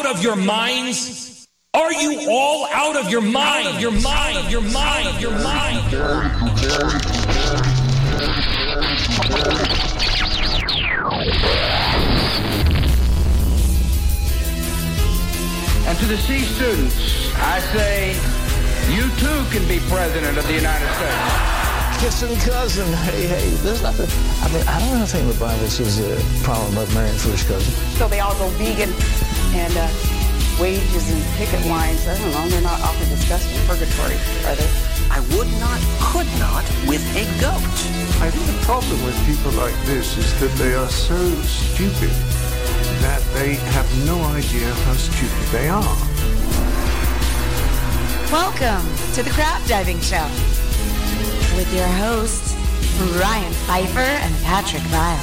of your minds? Are you all out of your mind? Your mind, your mind, your mind. And to the C students, I say, you too can be president of the United States. Kissing cousin, hey, there's nothing. I mean, I don't think the Bible says a problem about marrying first cousin. So they all go vegan and wages and picket lines. I don't know. They're not awfully discussed in purgatory, are they? I would not, could not with a goat. I think the problem with people like this is that they are so stupid that they have no idea how stupid they are. Welcome to the Crab Diving Show with your hosts, Ryan Pfeiffer and Patrick Vile.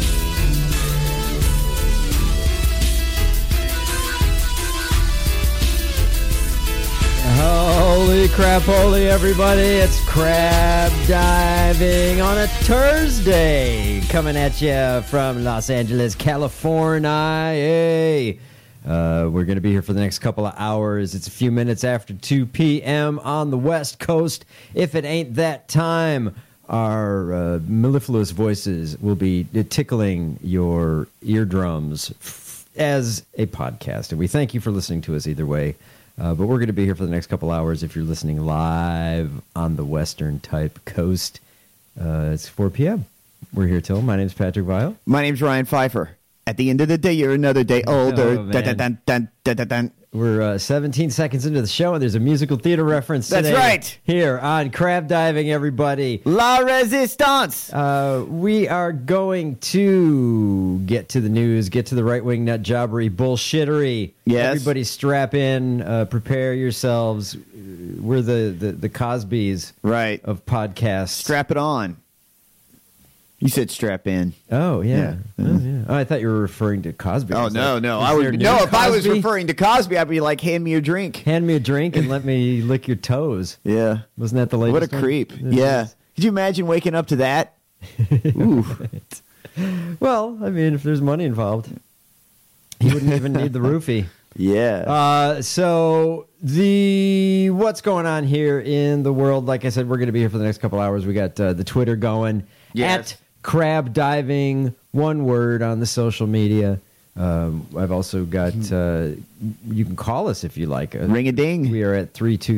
Holy crap, holy everybody, it's Crab Diving on a Thursday, coming at you from Los Angeles, California. Hey. We're going to be here for the next couple of hours. It's a few minutes after 2 p.m. on the West Coast. If it ain't that time, our mellifluous voices will be tickling your eardrums as a podcast. And we thank you for listening to us either way. But we're going to be here for the next couple hours if you're listening live on the Western type coast. It's 4 p.m. We're here till. My name's Patrick Vile. My name's Ryan Pfeiffer. At the end of the day, you're another day older. Oh, dun, dun, dun, dun, dun, dun, dun. We're 17 seconds into the show, and there's a musical theater reference today. That's right. Here on Crab Diving, everybody. La Resistance. We are going to get to the news, get to the right-wing nut jobbery bullshittery. Yes. Everybody strap in, prepare yourselves. We're the Cosbys Right. of podcasts. Strap it on. You said strap in. Oh, yeah. Yeah. Oh, yeah. Oh, I thought you were referring to Cosby. Oh, no. I would If I was referring to Cosby, I'd be like, hand me a drink. Hand me a drink and let me lick your toes. Yeah. Wasn't that the latest What a one? creep. Yeah. Could you imagine waking up to that? Ooh. Right. Well, I mean, if there's money involved, he wouldn't even need the roofie. Yeah. So what's going on here in the world? Like I said, we're going to be here for the next couple hours. We got the Twitter going at Crab Diving, one word on the social media. I've also got, you can call us if you like. Ring-a-ding. We are at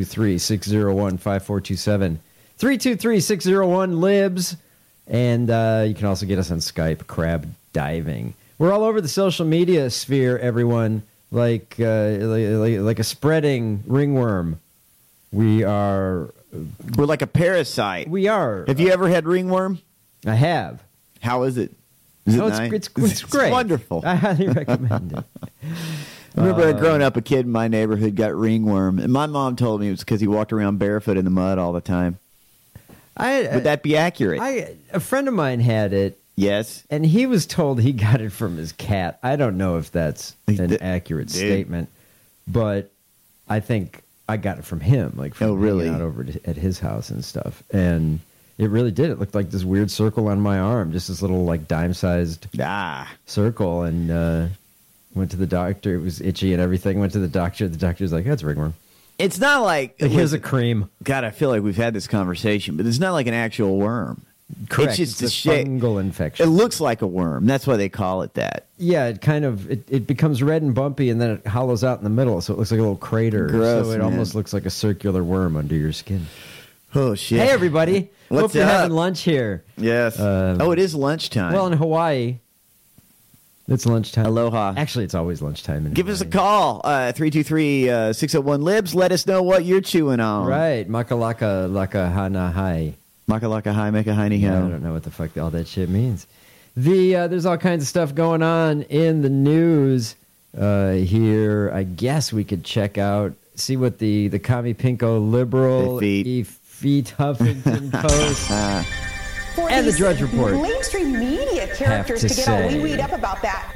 323-601-5427. 323-601-LIBS. And you can also get us on Skype, Crab Diving. We're all over the social media sphere, everyone, like a spreading ringworm. We're like a parasite. We are. Have you ever had ringworm? I have. How is it? Is it nice? It's It's great. wonderful. I highly recommend it. I remember growing up, a kid in my neighborhood got ringworm, and my mom told me it was because he walked around barefoot in the mud all the time. Would that be accurate? A friend of mine had it. Yes. And he was told he got it from his cat. I don't know if that's an accurate statement, but I think I got it from him, like from hanging out over at his house and stuff. And it really did. It looked like this weird circle on my arm, just this little like dime-sized circle. And went to the doctor. It was itchy and everything. Went to the doctor. The doctor's like, "That's ringworm." It's not like here's a cream. God, I feel like we've had this conversation, but it's not like an actual worm. Correct. It's just a fungal infection. It looks like a worm. That's why they call it that. Yeah, it kind of it becomes red and bumpy, and then it hollows out in the middle, so it looks like a little crater. Gross, so it almost looks like a circular worm under your skin. Oh shit! Hey everybody! What's Hope you're up? having lunch here. Yes. It is lunchtime. Well, in Hawaii, it's lunchtime. Aloha. Actually, it's always lunchtime. Give us a call, 323-601-LIBS. Let us know what you're chewing on. Right. Makalaka laka hana hai. Makalaka hai, meka hai ni I ho. don't know what the fuck all that shit means. There's all kinds of stuff going on in the news here. I guess we could check out, see what the Kami Pinko liberal Effete Huffington Post and the Drudge Report Mainstream media characters to get all wee-weed up about that.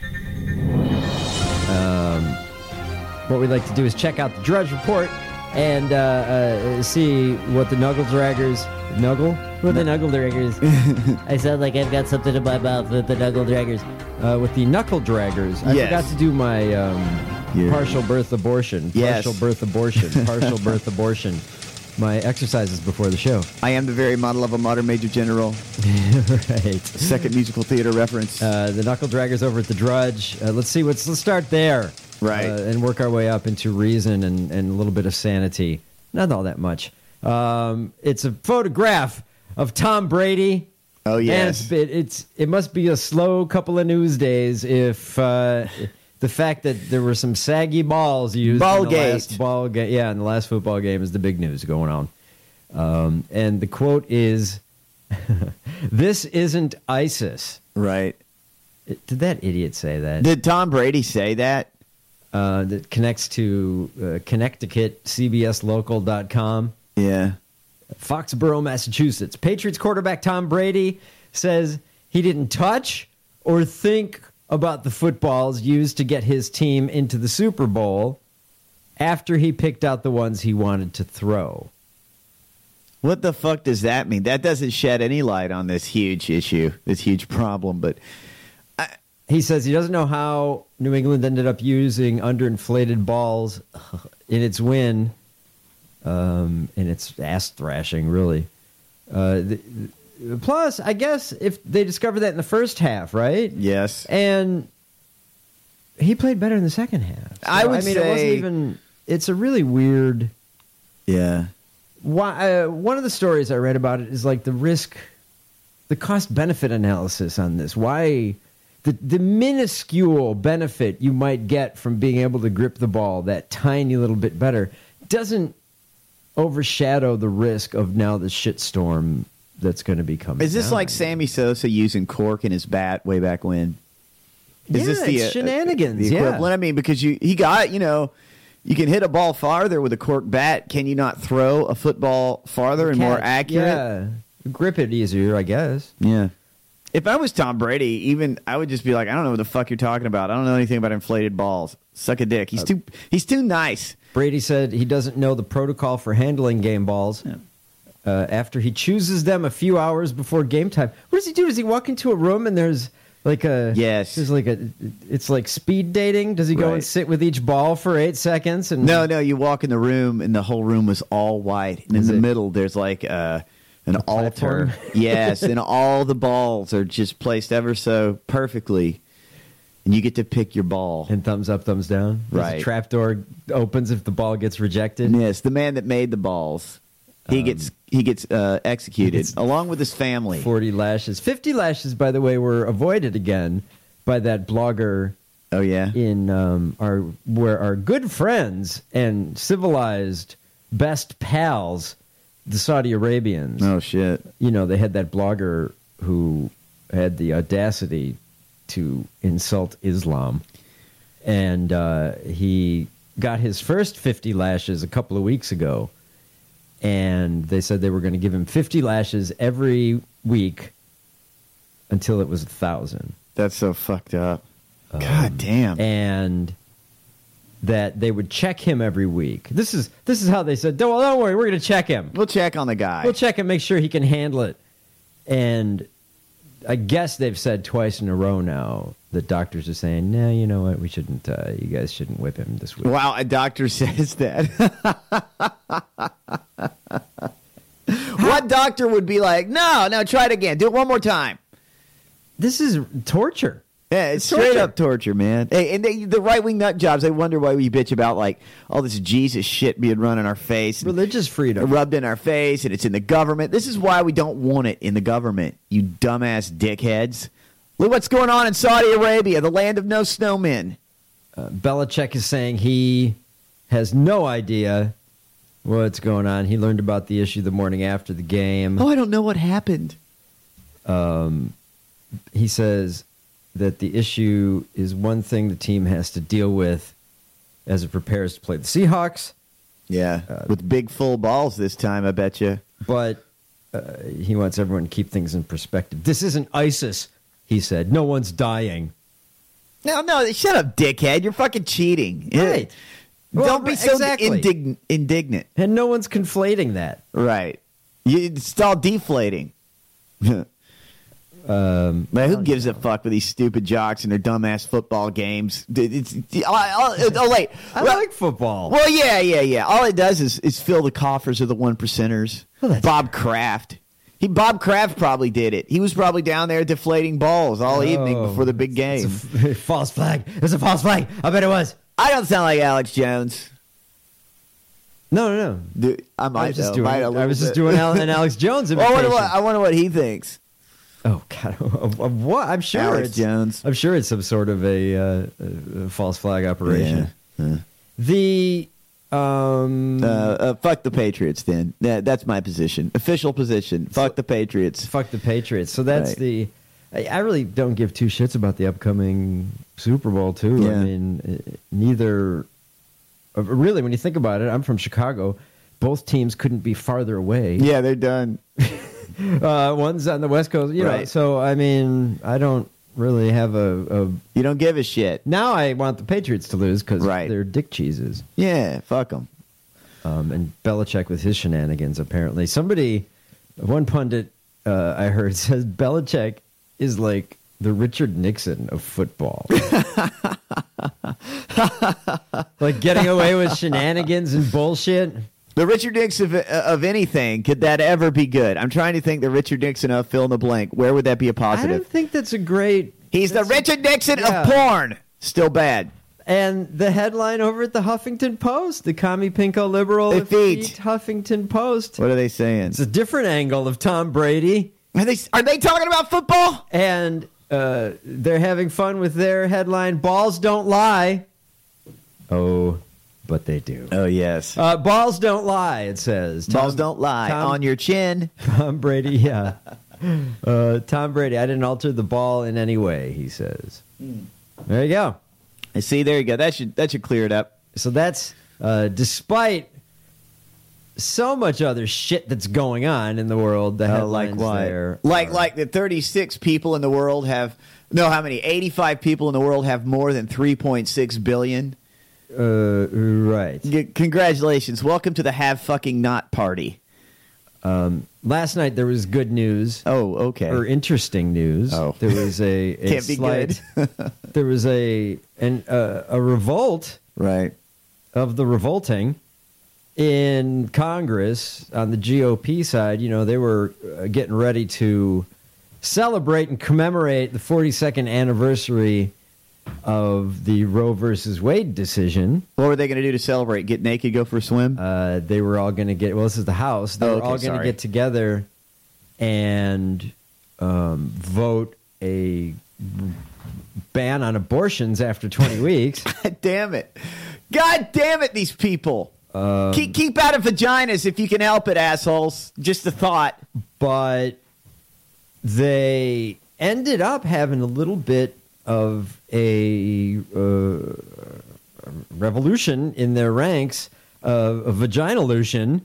What we'd like to do is check out the Drudge Report and see what the Nuggle Draggers... Nuggle? What the Nuggle Draggers... I sound like I've got something in my mouth with the Nuggle Draggers. With the Knuckle Draggers. I forgot to do my Partial birth abortion. Yes. Partial birth abortion. Partial birth abortion. My exercises before the show. I am the very model of a modern Major General. Right. Second musical theater reference. The Knuckle Draggers over at the Drudge. Let's start there. Right. And work our way up into reason and a little bit of sanity. Not all that much. It's a photograph of Tom Brady. Oh, yes. Man, it must be a slow couple of news days if the fact that there were some saggy balls used in the last football game is the big news going on. And the quote is, "This isn't ISIS." Right. Did that idiot say that? Did Tom Brady say that? That connects to Connecticut, CBSLocal.com. Yeah. Foxborough, Massachusetts. Patriots quarterback Tom Brady says he didn't touch or think about the footballs used to get his team into the Super Bowl after he picked out the ones he wanted to throw. What the fuck does that mean? That doesn't shed any light on this huge issue, this huge problem, but... He says he doesn't know how New England ended up using underinflated balls in its win, in its ass thrashing, really. Plus, I guess if they discovered that in the first half, right? Yes. And he played better in the second half. So, I would say... it wasn't even... It's a really weird... Yeah. One of the stories I read about it is like the cost-benefit analysis on this. Why... The minuscule benefit you might get from being able to grip the ball that tiny little bit better doesn't overshadow the risk of now the shitstorm that's going to be coming. Is this like Sammy Sosa using cork in his bat way back when? Is this it's shenanigans. The equivalent? I mean, because he got, you can hit a ball farther with a cork bat. Can you not throw a football farther and more accurate? Yeah, grip it easier, I guess. Yeah. If I was Tom Brady, I would just be like, I don't know what the fuck you're talking about. I don't know anything about inflated balls. Suck a dick. He's too nice. Brady said he doesn't know the protocol for handling game balls. Yeah. After he chooses them a few hours before game time. What does he do? Does he walk into a room and there's like a... Yes. There's like it's like speed dating? Does he go and sit with each ball for 8 seconds? And No, you walk in the room and the whole room is all white. And in the middle there's like... an altar. Yes, and all the balls are just placed ever so perfectly. And you get to pick your ball. And thumbs up, thumbs down. Right. The trapdoor opens if the ball gets rejected. Yes, the man that made the balls. He gets executed along with his family. 40 lashes. 50 lashes, by the way, were avoided again by that blogger. Oh, yeah? In where our good friends and civilized best pals, the Saudi Arabians. Oh, shit. They had that blogger who had the audacity to insult Islam. And he got his first 50 lashes a couple of weeks ago. And they said they were going to give him 50 lashes every week until it was 1,000. That's so fucked up. God damn. And... that they would check him every week. This is how they said, don't worry, we're going to check him. We'll check on the guy. We'll check and make sure he can handle it. And I guess they've said twice in a row now that doctors are saying, no, you know what, we shouldn't, you guys shouldn't whip him this week. Wow, a doctor says that. What doctor would be like, no, try it again. Do it one more time. This is torture. Yeah, it's straight up torture, man. Hey, and the right-wing nut jobs, they wonder why we bitch about like all this Jesus shit being run in our face. Religious freedom. Rubbed in our face, and it's in the government. This is why we don't want it in the government, you dumbass dickheads. Look what's going on in Saudi Arabia, the land of no snowmen. Belichick is saying he has no idea what's going on. He learned about the issue the morning after the game. Oh, I don't know what happened. He says that the issue is one thing the team has to deal with as it prepares to play the Seahawks. Yeah, with big full balls this time, I bet you. But he wants everyone to keep things in perspective. This isn't ISIS, he said. No one's dying. No, shut up, dickhead. You're fucking cheating. Right. Don't be so indignant. And no one's conflating that. Right. It's all deflating. Man, who gives a fuck with these stupid jocks and their dumbass football games? Oh, wait. I like football. Well, yeah. All it does is fill the coffers of the one percenters. Well, Bob Kraft. Bob Kraft probably did it. He was probably down there deflating balls all evening before the big game. It's a false flag. It's a false flag. I bet it was. I don't sound like Alex Jones. No. Dude, I might was just though. doing, I was just doing an Alex Jones imitation. I wonder what he thinks. Oh God! Of what? I'm sure Alex it's Jones. I'm sure it's some sort of a false flag operation. Yeah. The fuck the Patriots. Then that's my position. Official position. Fuck the Patriots. Fuck the Patriots. So that's right. I really don't give two shits about the upcoming Super Bowl too. Yeah. I mean, neither. Really, when you think about it, I'm from Chicago. Both teams couldn't be farther away. Yeah, they're done. One's on the West Coast, you know. Right. So I mean, I don't really have a. You don't give a shit. Now I want the Patriots to lose because they're dick cheeses. Yeah, fuck them. And Belichick with his shenanigans. Apparently, one pundit I heard says Belichick is like the Richard Nixon of football. Like getting away with shenanigans and bullshit. The Richard Nixon of anything, could that ever be good? I'm trying to think the Richard Nixon of fill in the blank. Where would that be a positive? I don't think that's a great... He's the Richard Nixon of porn. Still bad. And the headline over at the Huffington Post, the commie pinko liberal effete Huffington Post. What are they saying? It's a different angle of Tom Brady. Are they talking about football? And they're having fun with their headline, Balls Don't Lie. Oh, but they do. Oh, yes. Balls don't lie, it says. Balls don't lie. On your chin. Tom Brady, yeah. Tom Brady, I didn't alter the ball in any way, he says. There you go. See, there you go. That should clear it up. So that's, despite so much other shit that's going on in the world, the headlines there. Like the 36 people in the world have... No, how many? 85 people in the world have more than 3.6 billion. Right. Congratulations. Welcome to the Have Fucking Not party. Last night there was good news. Oh, okay. Or interesting news. Oh. There was a Can't slight, be good. there was a revolt. Right. Of the revolting in Congress on the GOP side. You know, they were getting ready to celebrate and commemorate the 42nd anniversary of the Roe versus Wade decision. What were they going to do to celebrate? Get naked, go for a swim? They were all going to get... Well, this is the House. They were all going to get together and vote a ban on abortions after 20 weeks. God damn it. God damn it, these people. Keep out of vaginas if you can help it, assholes. Just a thought. But they ended up having a little bit of a revolution in their ranks, a vaginalution,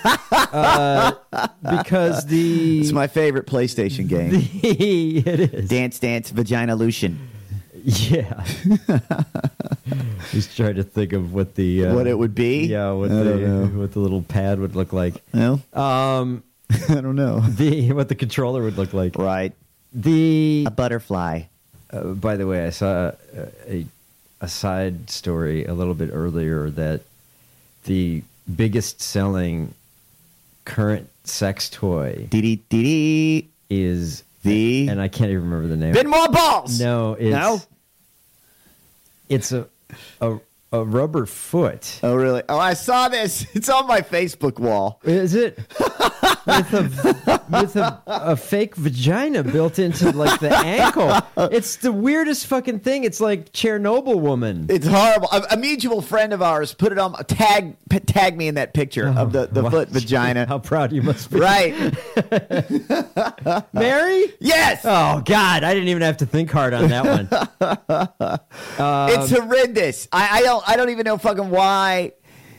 because it's my favorite PlayStation game. It is Dance Dance Vaginalution. Yeah. Just trying to think of what the what it would be. Yeah, what the little pad would look like. No, I don't know. What the controller would look like. Right. A butterfly. By the way, I saw a side story a little bit earlier that the biggest selling current sex toy is and I can't even remember the name. Benoit balls. No, it's a rubber foot. Oh, really? Oh, I saw this. It's on my Facebook wall. Is it? with a fake vagina built into like the ankle. It's the weirdest fucking thing. It's like Chernobyl woman. It's horrible. A mutual friend of ours put it on. Tag me in that picture of the foot vagina. How proud you must be. Right. Mary? Yes. Oh God, I didn't even have to think hard on that one. It's horrendous. I don't even know fucking why.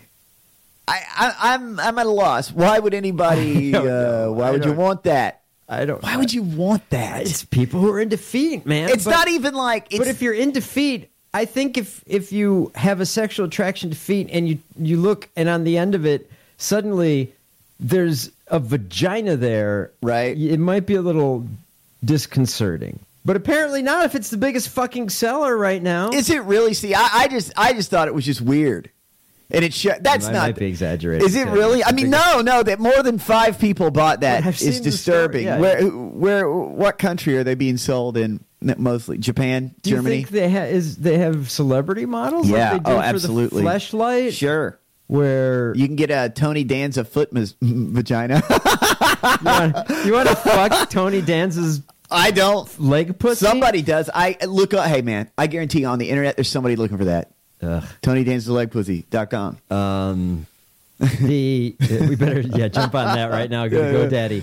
I'm at a loss. Why would anybody? Why would you want that? I don't. Why would you want that? It's people who are in defeat, man. It's not even like. But if you're in defeat, I think if you have a sexual attraction to feet and you look and on the end of it suddenly there's a vagina there, right? It might be a little disconcerting. But apparently not if it's the biggest fucking seller right now. Is it really? See, I just thought it was just weird. And that's not. Might be exaggerated. Is it really? I mean, no. That more than 5 people bought that is disturbing. Story, yeah. What country are they being sold in? Mostly Japan, Germany. Do you think they have celebrity models? Yeah. Like they do for absolutely. The Fleshlight. Sure. Where you can get a Tony Danza foot vagina. you want to fuck Tony Danza's? I don't. Leg pussy? Somebody does. Hey man, I guarantee on the internet there's somebody looking for that. Tony Danza's leg pussy.com. We better jump on that right now. Go daddy.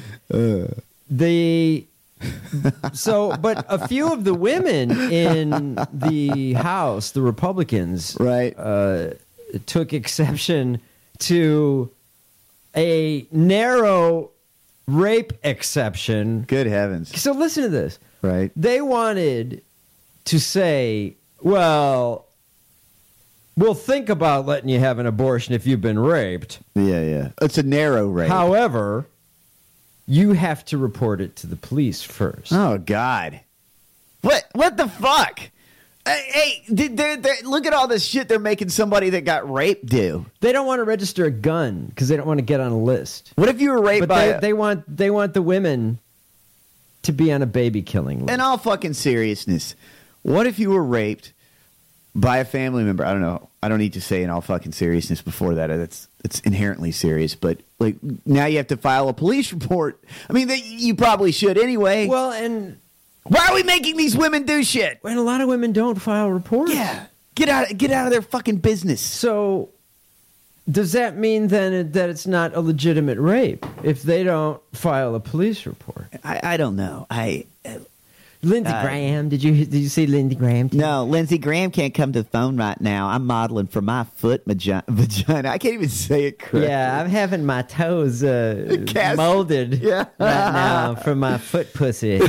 But a few of the women in the House, the Republicans, right, took exception to a narrow rape exception. Good heavens. So listen to this. Right. They wanted to say, well, we'll think about letting you have an abortion if you've been raped. Yeah. It's a narrow rape. However, you have to report it to the police first. Oh, God. What the fuck? Hey, look at all this shit they're making somebody that got raped do. They don't want to register a gun because they don't want to get on a list. What if you were raped they want the women to be on a baby killing list. In all fucking seriousness, what if you were raped by a family member? I don't know. I don't need to say in all fucking seriousness before that. It's inherently serious. But like now you have to file a police report. I mean, you probably should anyway. Well, and why are we making these women do shit? And a lot of women don't file reports. Yeah, get out of their fucking business. So does that mean then that it's not a legitimate rape if they don't file a police report? I don't know. Lindsey Graham, did you see Lindsey Graham? No, Lindsey Graham can't come to the phone right now. I'm modeling for my foot vagina. I can't even say it correctly. Yeah, I'm having my toes molded right now for my foot pussy.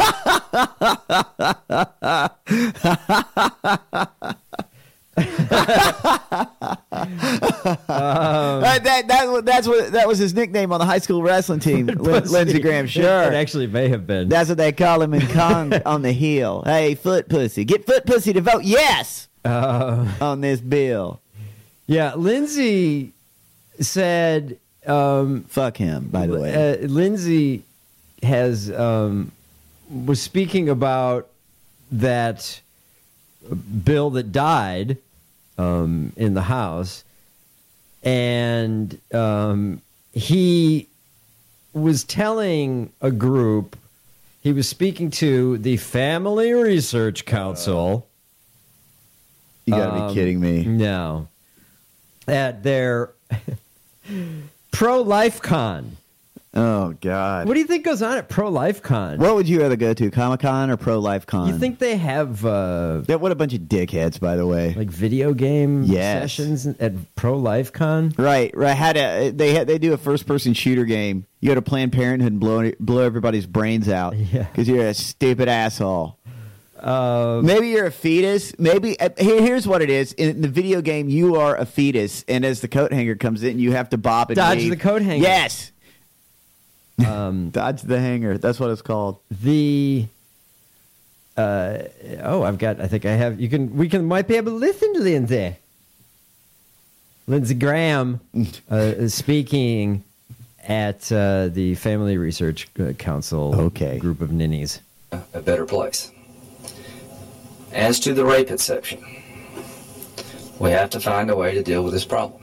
That was his nickname on the high school wrestling team, Lindsey Graham. Sure, it actually may have been. That's what they call him in Kong on the Hill. Hey, foot pussy, get foot pussy to vote yes on this bill. Yeah, Lindsey said, "Fuck him." By the way, Lindsey was speaking about that bill that died in the House, and he was telling a group, he was speaking to the Family Research Council. You gotta be kidding me. No. At their Pro-Life Con. Oh, God. What do you think goes on at Pro-Life Con? What would you rather go to, Comic-Con or Pro-Life Con? You think they have... what a bunch of dickheads, by the way. Like video game sessions at Pro-Life Con? Right. They do a first-person shooter game. You go to Planned Parenthood and blow everybody's brains out. Yeah. Because you're a stupid asshole. Maybe you're a fetus. Maybe here's what it is. In the video game, you are a fetus, and as the coat hanger comes in, you have to bop and dodge weave. the coat hanger. Yes. Dodge the hanger. That's what it's called. I think I have. Might be able to listen to Lindsey. Lindsey Graham is speaking at the Family Research Council group of ninnies. A better place. As to the rape exception, we have to find a way to deal with this problem.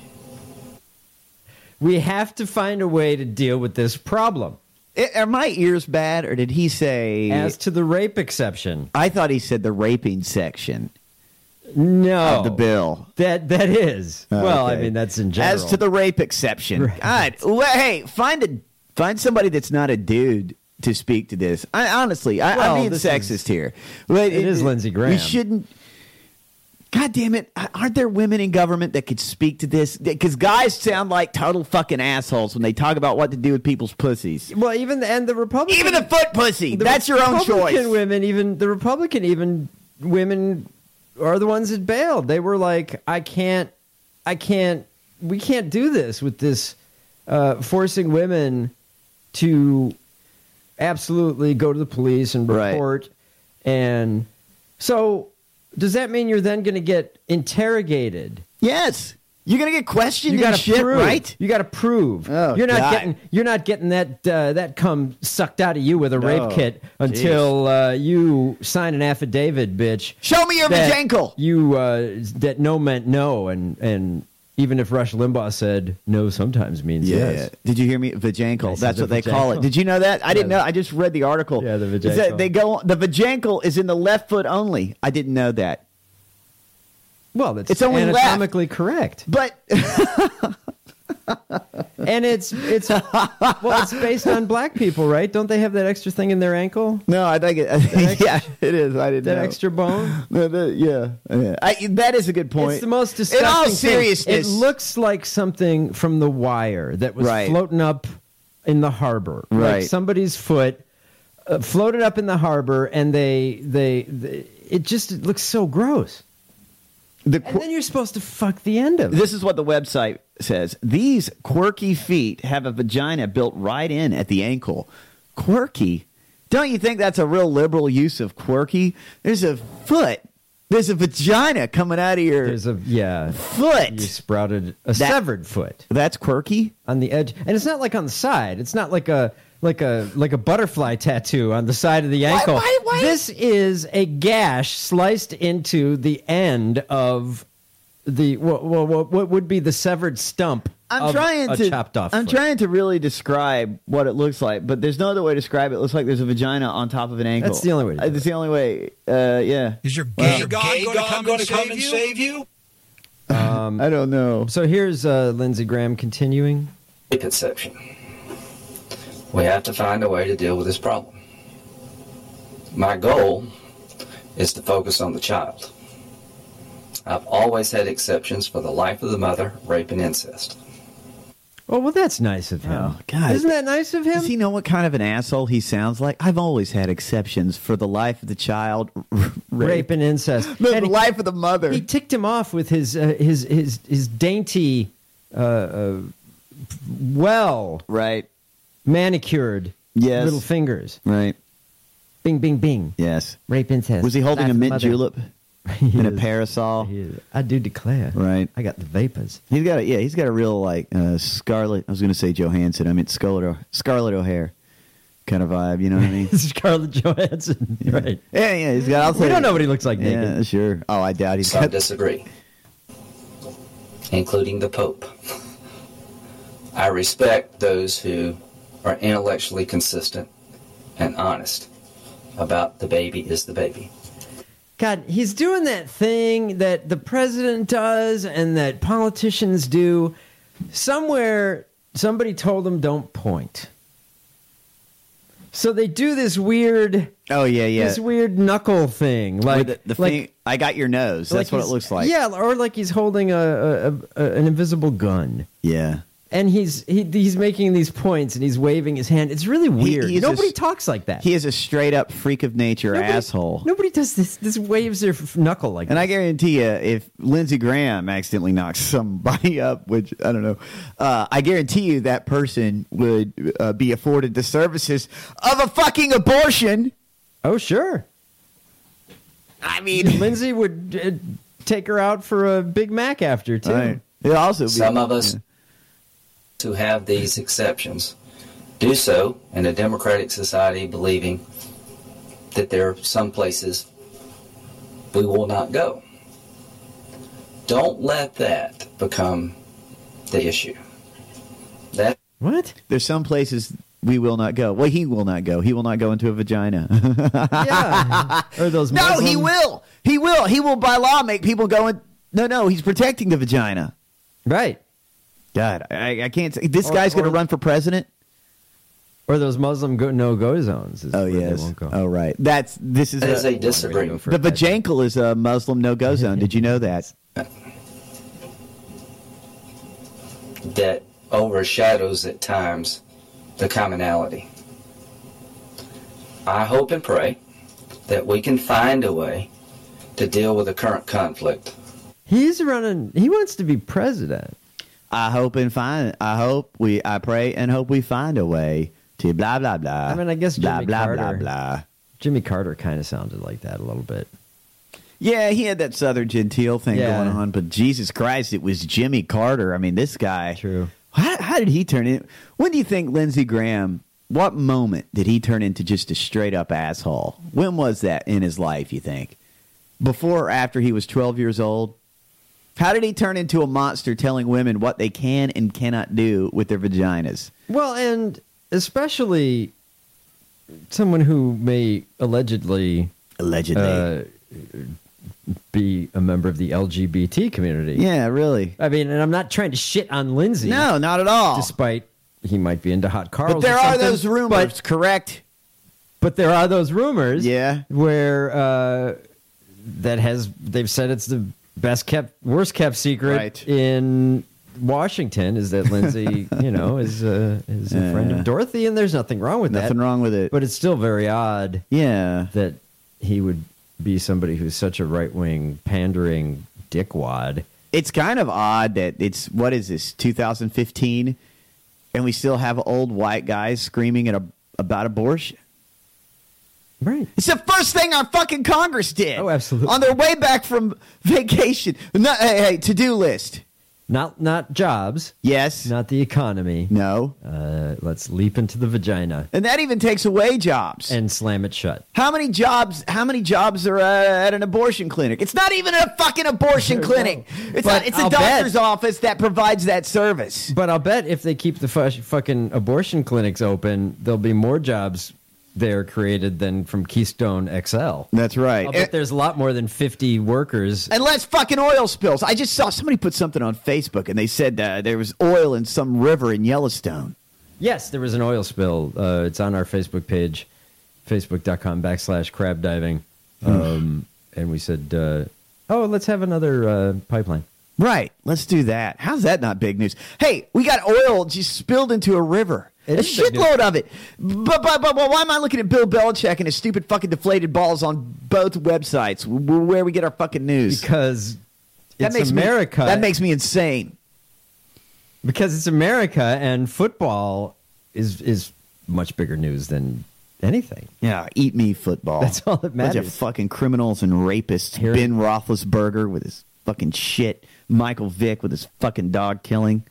We have to find a way to deal with this problem. Are my ears bad, or did he say... As to the rape exception. I thought he said the raping section. No. Of the bill. That is. Okay. Well, I mean, that's in general. As to the rape exception. Right. God, hey, find somebody that's not a dude to speak to this. I'm being sexist here. But it is Lindsey Graham. We shouldn't... God damn it. Aren't there women in government that could speak to this? Because guys sound like total fucking assholes when they talk about what to do with people's pussies. Well, even the Republican... Even the foot pussy. That's your own choice. The Republican women are the ones that bailed. They were like, we can't do this with this forcing women to absolutely go to the police and report. And so does that mean you're then going to get interrogated? Yes. You're going to get questioned You and gotta shit, prove, right? You got to prove. Oh, you're not God. getting that cum sucked out of you with a rape kit until you sign an affidavit, bitch. Show me your vajankle. You that no meant no, and even if Rush Limbaugh said no, sometimes means yes. Did you hear me? Vajankle. said That's the what they call vajankle. it. Did you know that? I didn't know. I just read the article. Yeah, the Is that vajankle. the vajankle is in the left foot only. I didn't know that. Well, that's It's only anatomically correct, But and it's based on black people, right? Don't they have that extra thing in their ankle? no, I think it. Yeah, it is. I didn't That know. extra bone? No, yeah. That is a good point. It's the most disgusting In all thing. seriousness, It looks like something from The Wire that was floating up in the harbor. Like Right. somebody's foot floated up in the harbor, and it looks so gross. And then you're supposed to fuck the end of it. This is what the website says. These quirky feet have a vagina built right in at the ankle. Quirky? Don't you think that's a real liberal use of quirky? There's a foot. There's a vagina coming out of your foot. You sprouted a severed foot. That's quirky? On the edge. And it's not like on the side. It's not like a butterfly tattoo on the side of the ankle. Why? This is a gash sliced into the end of the what would be the severed stump of a chopped off I'm foot. trying to really describe what it looks like, but there's no other way to describe it. It looks like there's a vagina on top of an ankle. That's the only way to do That's the only way. Yeah. Is your gay God going to come and save you? I don't know. So here's Lindsey Graham continuing. Conception. We have to find a way to deal with this problem. My goal is to focus on the child. I've always had exceptions for the life of the mother, rape, and incest. Oh, well, that's nice of him. Oh, God. Isn't that nice of him? Does he know what kind of an asshole he sounds like? I've always had exceptions for the life of the child, Rape and incest. the And life of the mother. He ticked him off with his dainty, right, manicured Yes. little fingers. right, Bing, bing, bing. yes. Rape, incest. Was he holding Life a of the mint mother. julep He and a is. parasol? He is. I do declare. Right. I got the vapors. He's got a real like Scarlett. I was going to say Johansson. I meant Scarlett O'Hare kind of vibe. You know what I mean? Scarlett Johansson. Right. Yeah. He's got. We don't know what he looks like Yeah, naked. sure. Oh, I doubt he's Some got. disagree, including the Pope. I respect those who are intellectually consistent and honest about the baby is the baby. God, he's doing that thing that the president does and that politicians do. Somewhere, somebody told them don't point. So they do this weird, Oh yeah. this weird knuckle thing, like With the like, thing, I got your nose. That's what it he's- looks like. Yeah, or like he's holding an invisible gun, Yeah. and he's making these points and he's waving his hand. It's really weird. he's Nobody a- talks like that. He is a straight up freak of nature asshole. Nobody does this. This waves their knuckle like And that. I guarantee you, if Lindsey Graham accidentally knocks somebody up, which I don't know, I guarantee you that person would be afforded the services of a fucking abortion. Oh, sure. I mean, Lindsay would take her out for a Big Mac after, too. right. It'll also be, Some of us who have these exceptions do so in a democratic society believing that there are some places we will not go. Don't let that become the issue. That What? There's some places we will not go. Well, he will not go. He will not go into a vagina. Yeah. Or those No, Muslim- he will. He will. He will by law make people go in. No, he's protecting the vagina. Right. God, I can't say. This Or- guy's going or- to run for president? Or those Muslim no-go zones. Is Oh, where yes. They won't go. Oh, right. This is is a, a disagreement. the vajankle is a Muslim no-go zone. Did you know that? that overshadows at times the commonality. I hope and pray that we can find a way to deal with the current conflict. He's running. He wants to be president. I pray and hope we find a way To blah, blah, blah. I mean, I guess blah, Jimmy blah, Carter. blah, blah. Jimmy Carter kind of sounded like that a little bit. Yeah, he had that Southern Gentile thing Yeah. going on, but Jesus Christ, it was Jimmy Carter. I mean, this guy. True. How did he turn in? When do you think Lindsey Graham, what moment did he turn into just a straight up asshole? When was that in his life, you think? Before or after he was 12 years old? How did he turn into a monster telling women what they can and cannot do with their vaginas? Well, and especially someone who may allegedly be a member of the LGBT community. Yeah, really. I mean, and I'm not trying to shit on Lindsay. No, not at all. Despite he might be into hot cars. But there are those rumors, correct? But there are those rumors. Yeah. Where they've said it's the worst kept secret in Washington is that Lindsay, is a friend of Dorothy, and there's nothing wrong with that. Nothing wrong with it. But it's still very odd. Yeah. That he would be somebody who's such a right-wing pandering dickwad. It's kind of odd that it's, what is this, 2015, and we still have old white guys screaming about abortion. Right. It's the first thing our fucking Congress did. Oh, absolutely. On their way back from vacation. Hey, to-do list. Not jobs. Yes. Not the economy. No. Let's leap into the vagina. And that even takes away jobs. And slam it shut. How many jobs are at an abortion clinic? It's not even a fucking abortion clinic. It's a doctor's office that provides that service. But I'll bet if they keep the fucking abortion clinics open, there'll be more jobs there created than from Keystone XL. That's right. I'll bet there's a lot more than 50 workers. And less fucking oil spills. I just saw somebody put something on Facebook, and they said there was oil in some river in Yellowstone. Yes, there was an oil spill. It's on our Facebook page, facebook.com/crab diving. And we said, let's have another pipeline. Right. Let's do that. How's that not big news? Hey, we got oil just spilled into a river. A shitload of it. But why am I looking at Bill Belichick and his stupid fucking deflated balls on both websites where we get our fucking news? Because it's America. That makes me insane. Because it's America, and football is much bigger news than anything. Yeah, eat me football. That's all that matters. Bunch of fucking criminals and rapists. Ben Roethlisberger with his fucking shit. Michael Vick with his fucking dog killing.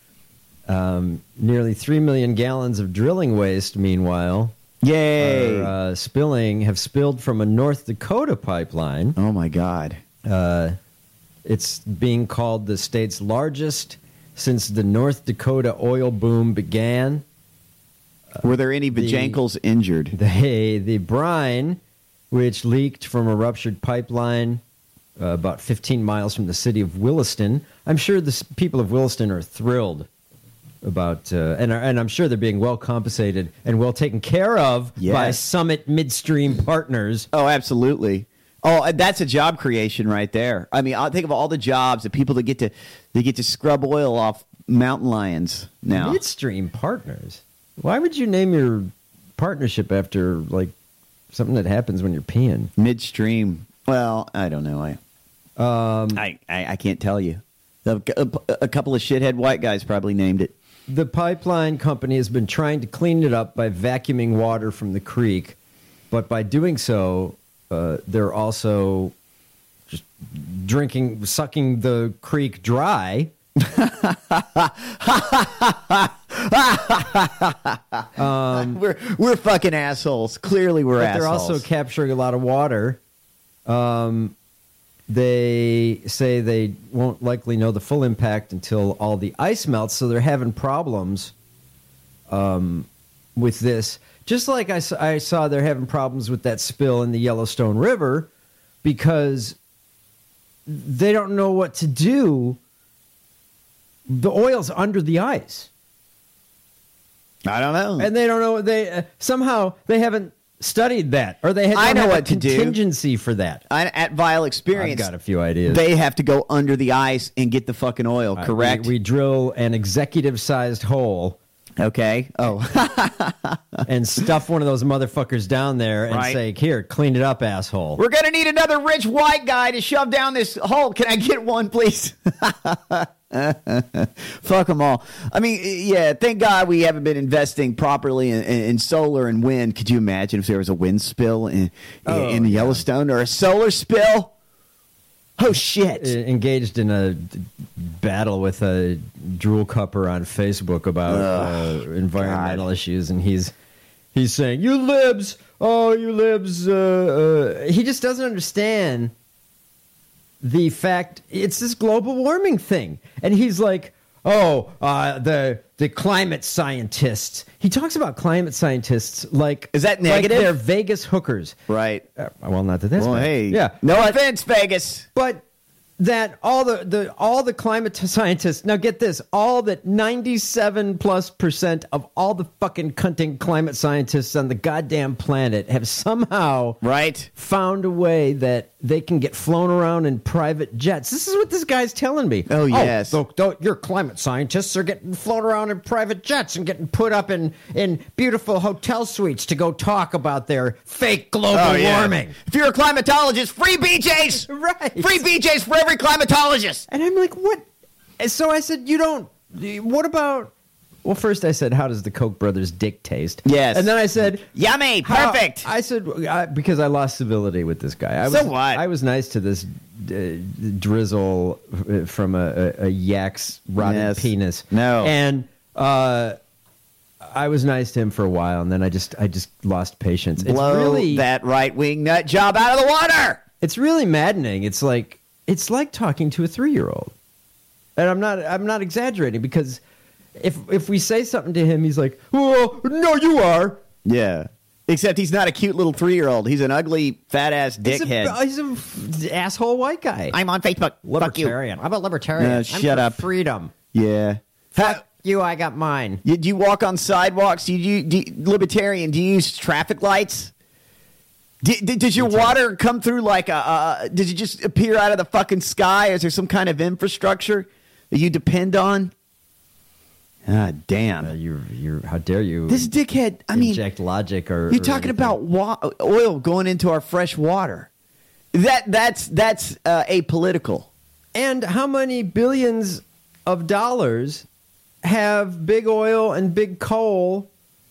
Nearly 3 million gallons of drilling waste, meanwhile, have spilled from a North Dakota pipeline. Oh, my God. It's being called the state's largest since the North Dakota oil boom began. Were there any vajankles injured? The brine, which leaked from a ruptured pipeline about 15 miles from the city of Williston. I'm sure the people of Williston are thrilled about, and I'm sure they're being well compensated and well taken care of by Summit Midstream Partners. Oh, absolutely. Oh, that's a job creation right there. I mean, I think of all the jobs, the people that get to scrub oil off mountain lions now. Midstream Partners. Why would you name your partnership after like something that happens when you're peeing? Midstream. Well, I don't know. I can't tell you. A couple of shithead white guys probably named it. The pipeline company has been trying to clean it up by vacuuming water from the creek, but by doing so, they're also just sucking the creek dry. We're fucking assholes. Clearly, we're assholes. They're also capturing a lot of water. They say they won't likely know the full impact until all the ice melts, so they're having problems with this. Just like I saw they're having problems with that spill in the Yellowstone River because they don't know what to do. The oil's under the ice. I don't know. And they don't know. Somehow they haven't studied that, or they I know what to do. Contingency for that. At Vial Experience, I've got a few ideas. They have to go under the ice and get the fucking oil. Correct. We drill an executive-sized hole. Okay. Oh. And stuff one of those motherfuckers down there and say, "Here, clean it up, asshole." We're gonna need another rich white guy to shove down this hole. Can I get one, please? Fuck them all. I mean, yeah, thank God we haven't been investing properly in solar and wind. Could you imagine if there was a wind spill in Yellowstone or a solar spill? Oh, shit. Engaged in a battle with a drool cupper on Facebook about environmental issues, and he's saying, you libs, you libs. He just doesn't understand the fact it's this global warming thing. And he's like, the climate scientists. He talks about climate scientists like... Is that negative? Like they're Vegas hookers. Right. Well, not that that's well, bad. Hey. Yeah. No offense, Vegas. But that all the climate scientists, now get this, all that 97+% of all the fucking cunting climate scientists on the goddamn planet have somehow found a way that they can get flown around in private jets. This is what this guy's telling me. Oh, yes. Your climate scientists are getting flown around in private jets and getting put up in beautiful hotel suites to go talk about their fake global warming. If you're a climatologist, free BJs! Right. Free BJs for every climatologist! And I'm like, what? So I said, what about... Well, first I said, how does the Koch brothers' dick taste? Yes. And then I said... Yummy! Perfect! I said, because I lost civility with this guy. What? I was nice to this drizzle from a yak's rotten penis. No. And I was nice to him for a while, and then I just lost patience. Blow that right-wing nut job out of the water! It's really maddening. It's like talking to a 3-year-old. And I'm not exaggerating, because... If we say something to him, he's like, "Oh, no, you are." Yeah. Except he's not a cute little 3-year-old. He's an ugly, fat-ass dickhead. He's an asshole white guy. I'm on Facebook. Libertarian. I'm a libertarian. Shut up. Freedom. Yeah. Fuck you, I got mine. Do you walk on sidewalks? Do you libertarian, do you use traffic lights? Does your water come through like does it just appear out of the fucking sky? Is there some kind of infrastructure that you depend on? Ah, damn! How dare you? This dickhead. Inject logic or you're talking about oil going into our fresh water. That's apolitical. And how many billions of dollars have big oil and big coal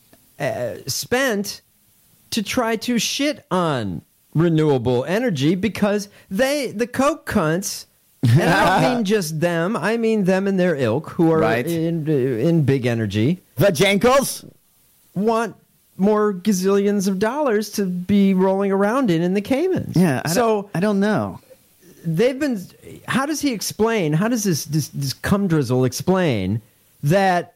spent to try to shit on renewable energy? Because the Koch cunts. And I don't mean just them. I mean them and their ilk who are in big energy. The Jankos want more gazillions of dollars to be rolling around in the Caymans. Yeah, I don't know. They've been. How does he explain? How does this cum drizzle explain that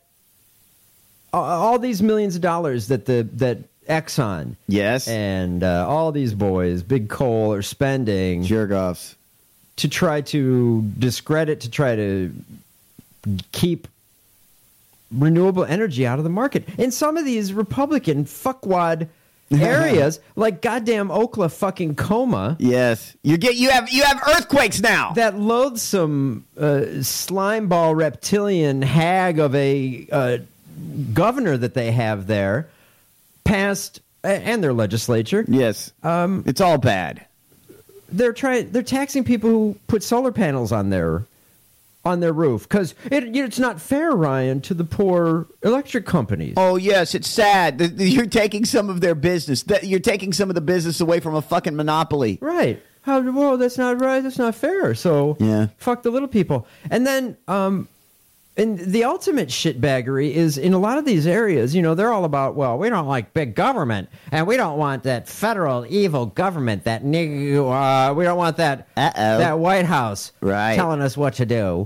all these millions of dollars that Exxon, yes, and all these boys, big coal, are spending, jerk-offs, to try to discredit, to try to keep renewable energy out of the market. In some of these Republican fuckwad areas, like goddamn Oklahoma. Yes. You have earthquakes now. That loathsome slimeball reptilian hag of a governor that they have there passed, and their legislature. Yes. It's all bad. They're taxing people who put solar panels on their roof, because it's not fair, Ryan, to the poor electric companies. Oh yes, it's sad. You're taking some of their business. You're taking some of the business away from a fucking monopoly. Right. Well, that's not right. That's not fair. So yeah, fuck the little people. And then and the ultimate shitbaggery is in a lot of these areas, they're all about, well, we don't like big government, and we don't want that federal evil government, that we don't want that White House telling us what to do.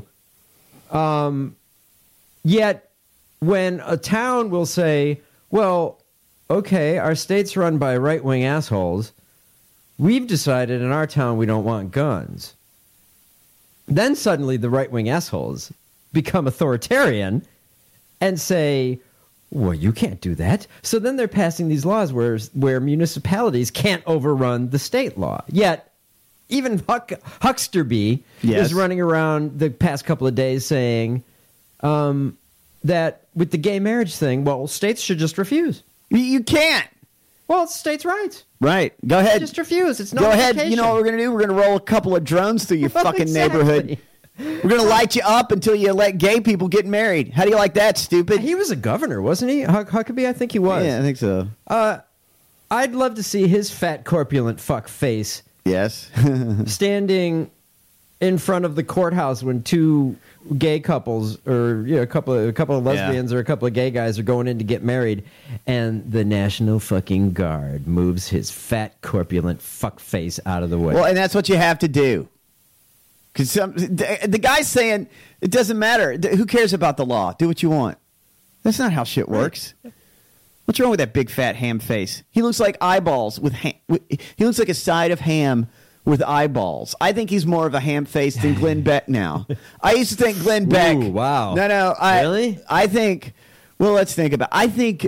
Yet when a town will say, well, okay, our state's run by right-wing assholes, we've decided in our town we don't want guns. Then suddenly the right-wing assholes become authoritarian and say, well, you can't do that. So then they're passing these laws where municipalities can't overrun the state law. Yet even Hucksterby is running around the past couple of days saying that with the gay marriage thing, well, states should just refuse. You can't. Well, it's states' rights. Right. Go ahead. Just refuse. It's not. Go ahead. You know what we're going to do? We're going to roll a couple of drones through your fucking neighborhood. We're going to light you up until you let gay people get married. How do you like that, stupid? He was a governor, wasn't he? Huckabee, I think he was. Yeah, I think so. I'd love to see his fat, corpulent fuck face. Yes. Standing in front of the courthouse when two gay couples, or a couple of lesbians or a couple of gay guys are going in to get married, and the National fucking Guard moves his fat, corpulent fuck face out of the way. Well, and that's what you have to do. Because the guy's saying it doesn't matter. Who cares about the law? Do what you want. That's not how shit works. What's wrong with that big fat ham face? He looks like eyeballs with ham. He looks like a side of ham with eyeballs. I think he's more of a ham face than Glenn Beck now. I used to think Glenn Beck. Ooh, wow. No. Really? I think. Well, let's think about. I think.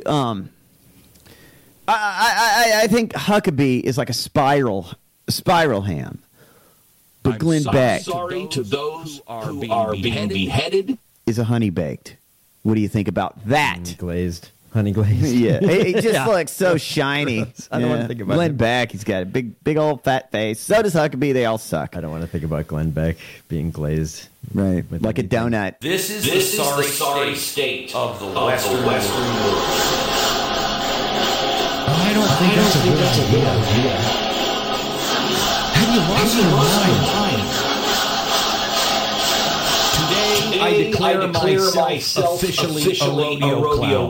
I think Huckabee is like a spiral ham. But Glenn Beck. Sorry to those who are being beheaded. Is a honey baked. What do you think about that? Glazed. Honey glazed. Yeah, it just looks so shiny. I don't want to think about Glenn him. Beck. He's got a big old fat face. So does Huckabee. They all suck. I don't want to think about Glenn Beck being glazed. Right, like anything. a donut. This is the sorry state of the Western world. I don't think that's a good idea. Have you lost your mind? Today, I declare myself officially a rodeo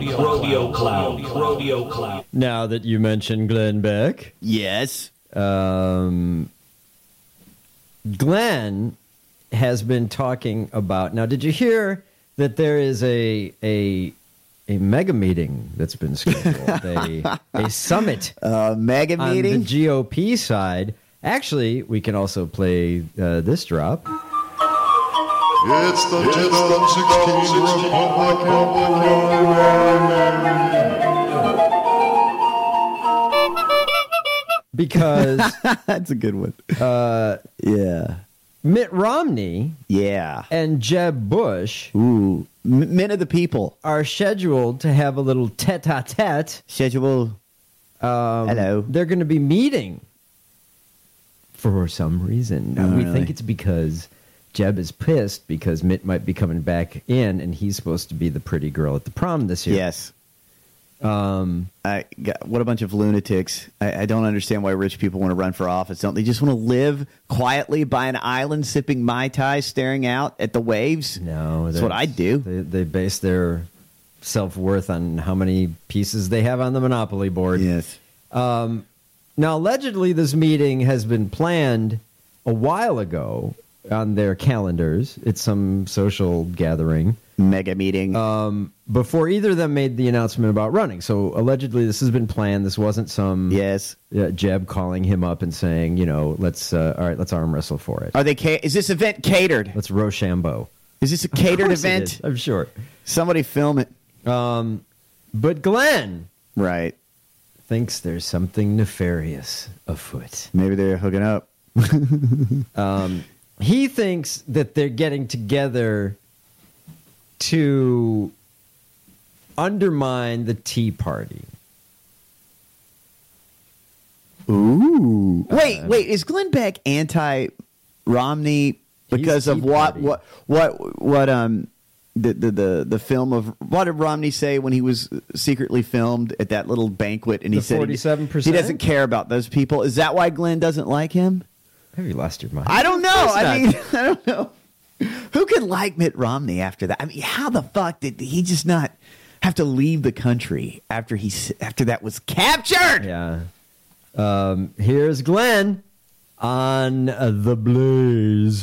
clown. Now that you mentioned Glenn Beck, Yes. Glenn has been talking about. Now, did you hear that there is a mega meeting that's been scheduled, a summit, Mega on meeting. the GOP side? Actually, we can also play this drop. It's the 2016 Because That's a good one. Yeah. Mitt Romney Yeah. and Jeb Bush Ooh. Men of the people. are scheduled to have a little tete-a-tete. Schedule. Hello. They're going to be meeting for some reason. Oh, We really? think it's because Jeb is pissed because Mitt might be coming back in, and he's supposed to be the pretty girl at the prom this year. Yes. What a bunch of lunatics. I don't understand why rich people want to run for office. Don't they just want to live quietly by an island sipping Mai Tai staring out at the waves? No. That's what I do. They base their self-worth on how many pieces they have on the Monopoly board. Yes. Now, allegedly, this meeting has been planned a while ago on their calendars. It's some social gathering. Mega meeting. Before either of them made the announcement about running. So, allegedly, this has been planned. This wasn't some Jeb calling him up and saying, let's arm wrestle for it. Are they? Is this event catered? Let's Rochambeau. Is this a catered Of course it event? is, I'm sure. Somebody film it. But Glenn Right. thinks there's something nefarious afoot. Maybe they're hooking up. He thinks that they're getting together to undermine the Tea Party. Ooh. Wait. Is Glenn Beck anti-Romney because of Tea what Party. the film of what did Romney say when he was secretly filmed at that little banquet and he The said 47%? he doesn't care about those people. Is that why Glenn doesn't like him? Have you lost your mind? I don't know. Of course I not. mean, I don't know. Who could like Mitt Romney after that? I mean, how the fuck did he just not have to leave the country after that was captured? Yeah. Here's Glenn on The Blaze.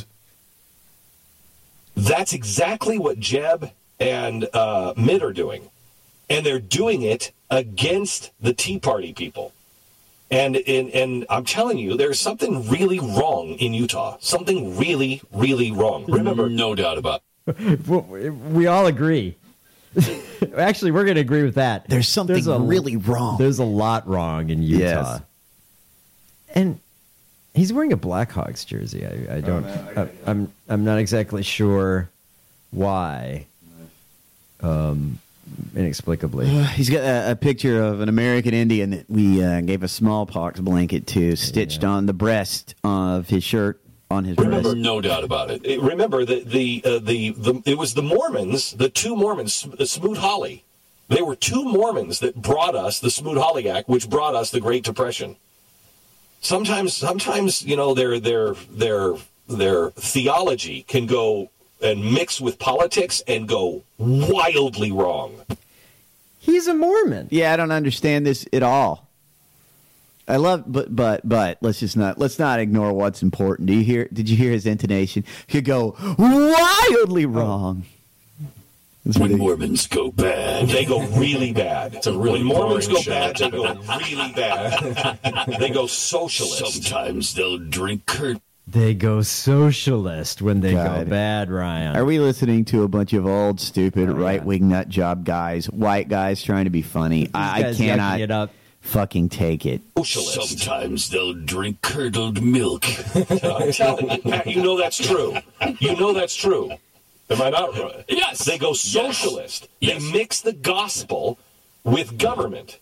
That's exactly what Jeb and Mitt are doing. And they're doing it against the Tea Party people. And I'm telling you, there's something really wrong in Utah. Something really, really wrong. Remember, no doubt about it. We all agree. Actually, we're going to agree with that. There's something really wrong. There's a lot wrong in Utah. Yes. And he's wearing a Blackhawks jersey. I don't. I'm not exactly sure why. Inexplicably. He's got a picture of an American Indian that we gave a smallpox blanket to, stitched on the breast of his shirt. on his Remember, wrist. no doubt about it. Remember it was the Mormons, the two Mormons, Smoot Hawley. They were two Mormons that brought us the Smoot-Hawley Act, which brought us the Great Depression. Sometimes, their theology can go and mix with politics and go wildly wrong. He's a Mormon. Yeah, I don't understand this at all. I love, but let's not ignore what's important. Did you hear his intonation? He could go wildly wrong. When Mormons go bad, they go really bad. When Mormons go bad, they go really bad. They go socialist. Sometimes they'll drink curd. They go socialist when they go bad, Ryan. Are we listening to a bunch of old, stupid, right-wing nut job guys, white guys trying to be funny? I cannot fucking take it. Socialist. Sometimes they'll drink curdled milk. I'm telling you, Pat, you know that's true. You know that's true. Am I not right? Yes. They go socialist. Yes. They mix the gospel with government.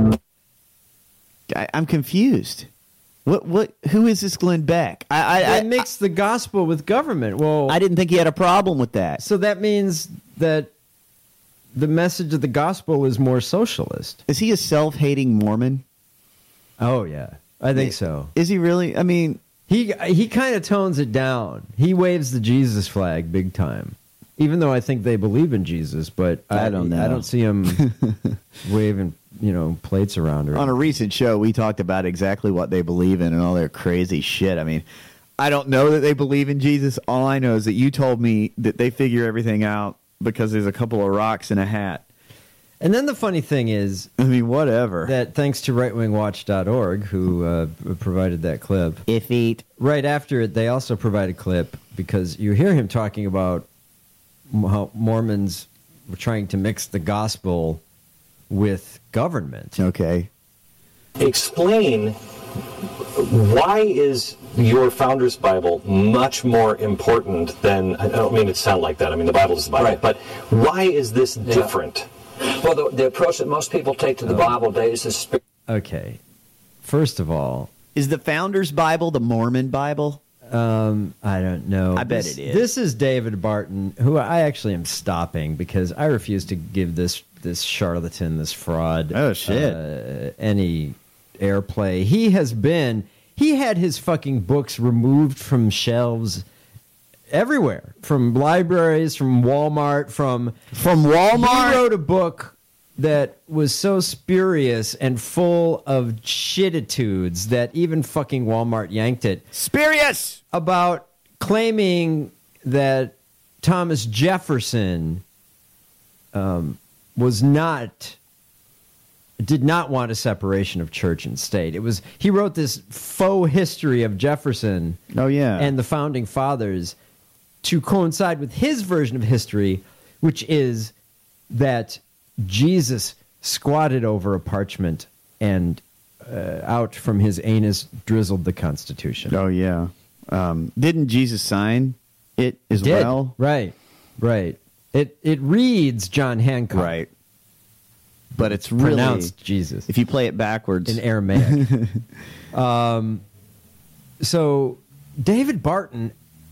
I'm confused. What? Who is this Glenn Beck? I mix the gospel with government. Well, I didn't think he had a problem with that. So that means that the message of the gospel is more socialist. Is he a self-hating Mormon? Oh yeah, I think so. Is he really? I mean, he kind of tones it down. He waves the Jesus flag big time. Even though I think they believe in Jesus, but I don't know. I don't see him waving, plates around. On a recent show, we talked about exactly what they believe in and all their crazy shit. I mean, I don't know that they believe in Jesus. All I know is that you told me that they figure everything out because there's a couple of rocks in a hat. And then the funny thing is, I mean, whatever. That thanks to rightwingwatch.org, who provided that clip. Right after it, they also provide a clip because you hear him talking about how Mormons were trying to mix the gospel with government. Okay. Explain why is your Founders Bible much more important than, I don't mean it to sound like that, I mean the Bible is the Bible, but why is this different? Well, the approach that most people take to the Bible days is... Okay. First of all... Is the Founders Bible the Mormon Bible? I don't know. I bet it is. This is David Barton, who I actually am stopping because I refuse to give this charlatan, this fraud, any airplay. He had his fucking books removed from shelves everywhere, from libraries, from Walmart, from Walmart. He wrote a book that was so spurious and full of shititudes that even fucking Walmart yanked it. Spurious! About claiming that Thomas Jefferson did not want a separation of church and state. He wrote this faux history of Jefferson and the founding fathers to coincide with his version of history, which is that Jesus squatted over a parchment and out from his anus drizzled the Constitution. Oh, yeah. Didn't Jesus sign it as well? Right. It reads John Hancock. Right. But it's really... pronounced Jesus. If you play it backwards. In Aramaic. So, David Barton,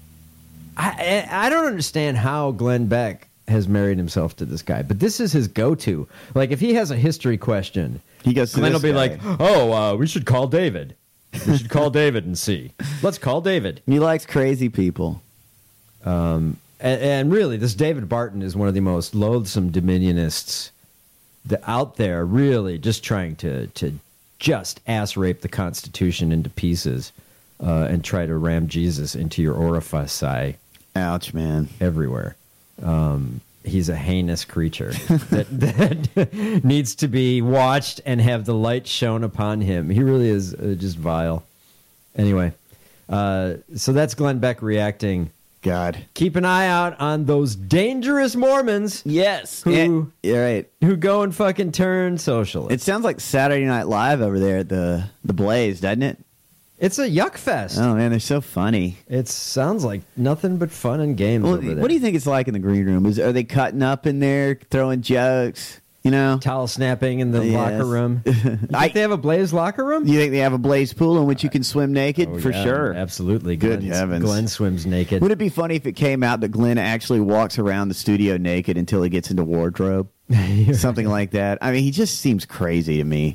I don't understand how Glenn Beck has married himself to this guy, but this is his go-to. Like, if he has a history question, Glenn will be like, we should call David. We should call David and see. Let's call David. He likes crazy people. And really, this David Barton is one of the most loathsome dominionists out there, really just trying to just ass-rape the Constitution into pieces and try to ram Jesus into your orifice. Ouch, man. Everywhere. He's a heinous creature that needs to be watched and have the light shone upon him. He really is just vile. Anyway, so that's Glenn Beck reacting. God. Keep an eye out on those dangerous Mormons. Yes. Who right. Who go and fucking turn socialist. It sounds like Saturday Night Live over there at the Blaze, doesn't it? It's a yuck fest. Oh, man, they're so funny. It sounds like nothing but fun and games over there. What do you think it's like in the green room? Are they cutting up in there, throwing jokes? You know, towel snapping in the Yes. locker room. You think they have a Blaze locker room? You think they have a Blaze pool in which you can swim naked? Oh, For yeah, sure. absolutely. Good heavens. Glenn swims naked. Would it be funny if it came out that Glenn actually walks around the studio naked until he gets into wardrobe? Something like that. I mean, he just seems crazy to me.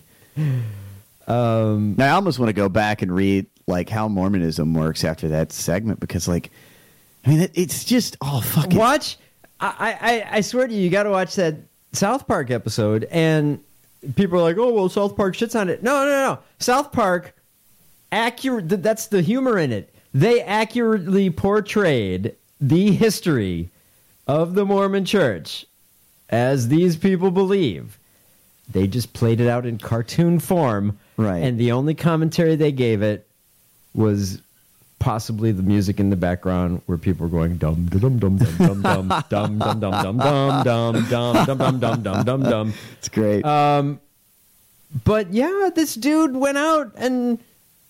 Now, I almost want to go back and read like how Mormonism works after that segment because, like, I mean, it's just all fucking. Watch. I swear to you, you got to watch that South Park episode, and people are like, "Oh, well, South Park shits on it." No. South Park, accurate. That's the humor in it. They accurately portrayed the history of the Mormon Church as these people believe. They just played it out in cartoon form, right? And the only commentary they gave it was possibly the music in the background where people were going dum dum dum dum dum dum dum dum dum dum dum dum dum dum dum dum dum dum. It's great. But yeah, this dude went out and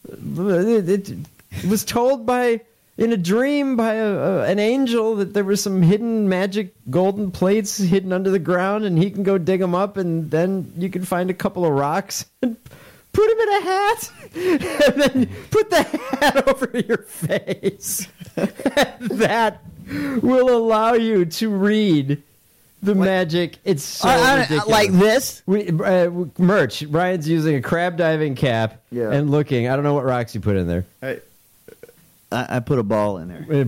it was told by in a dream by an angel that there were some hidden magic golden plates hidden under the ground, and he can go dig them up, and then you can find a couple of rocks and put them in a hat, and then put the hat over your face. That will allow you to read the magic. It's so ridiculous. Like this? Merch. Ryan's using a crab diving cap and looking. I don't know what rocks you put in there. I put a ball in there.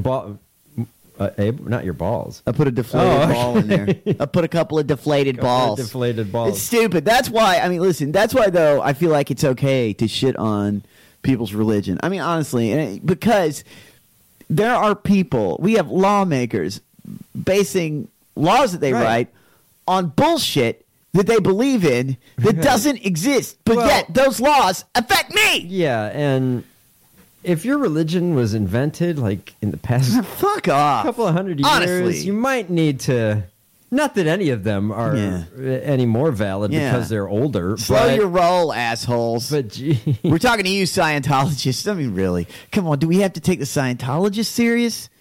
Abe, not your balls. I put a deflated ball in there. I put a couple of deflated balls. Deflated balls. It's stupid. That's why, I mean, listen, that's why, though, I feel like it's okay to shit on people's religion. I mean, honestly, because there are people, we have lawmakers basing laws that they write on bullshit that they believe in that doesn't exist. But yet, those laws affect me. Yeah, and if your religion was invented like in the past fuck off couple of hundred years, honestly, you might need to. Not that any of them are any more valid because they're older. Slow your roll, assholes. But we're talking to you, Scientologists. I mean, really, come on. Do we have to take the Scientologists seriously?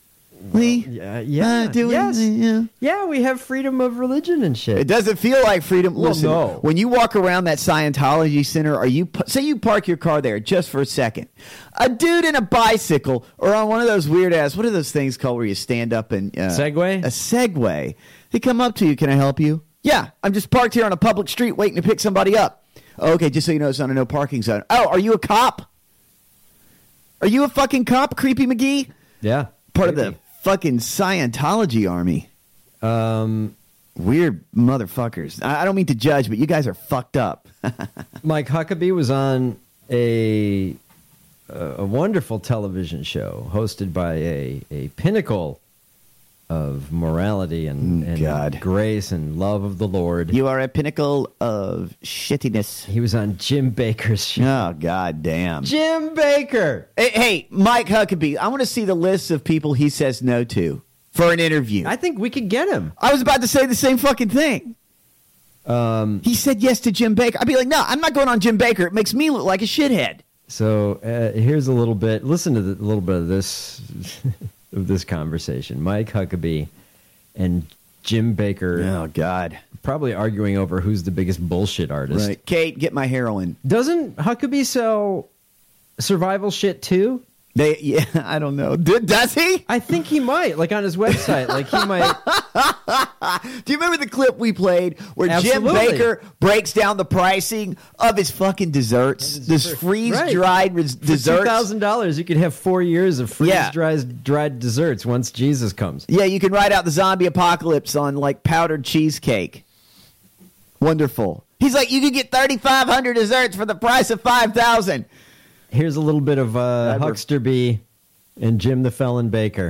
Yeah, we have freedom of religion and shit. It doesn't feel like freedom. Well, Listen, no. When you walk around that Scientology center, say you park your car there just for a second, a dude in a bicycle or on one of those weird ass, what are those things called where you stand up and Segway? A Segway. They come up to you. Can I help you? Yeah, I'm just parked here on a public street waiting to pick somebody up. Okay, just so you know, it's on a no parking zone. Oh, are you a cop? Are you a fucking cop, Creepy McGee? Yeah, part of the fucking Scientology army. Weird motherfuckers. I don't mean to judge, but you guys are fucked up. Mike Huckabee was on a wonderful television show hosted by a pinnacle of morality and grace and love of the Lord. You are a pinnacle of shittiness. He was on Jim Bakker's show. Oh, god damn. Jim Bakker! Hey, Mike Huckabee, I want to see the list of people he says no to for an interview. I think we could get him. I was about to say the same fucking thing. He said yes to Jim Bakker. I'd be like, no, I'm not going on Jim Bakker. It makes me look like a shithead. So here's a little bit. Listen to a little bit of this of this conversation. Mike Huckabee and Jim Bakker. Oh God! Probably arguing over who's the biggest bullshit artist. Right. Kate, get my heroin. Doesn't Huckabee sell survival shit too? I don't know. Does he? I think he might. Like on his website. Like he might. Do you remember the clip we played where Jim Bakker breaks down the pricing of his fucking desserts? This freeze-dried desserts. $2,000, you could have 4 years of freeze-dried desserts once Jesus comes. Yeah, you can ride out the zombie apocalypse on like powdered cheesecake. Wonderful. He's like, you can get 3,500 desserts for the price of 5,000. Here's a little bit of Hucksterby and Jim the Felon Baker.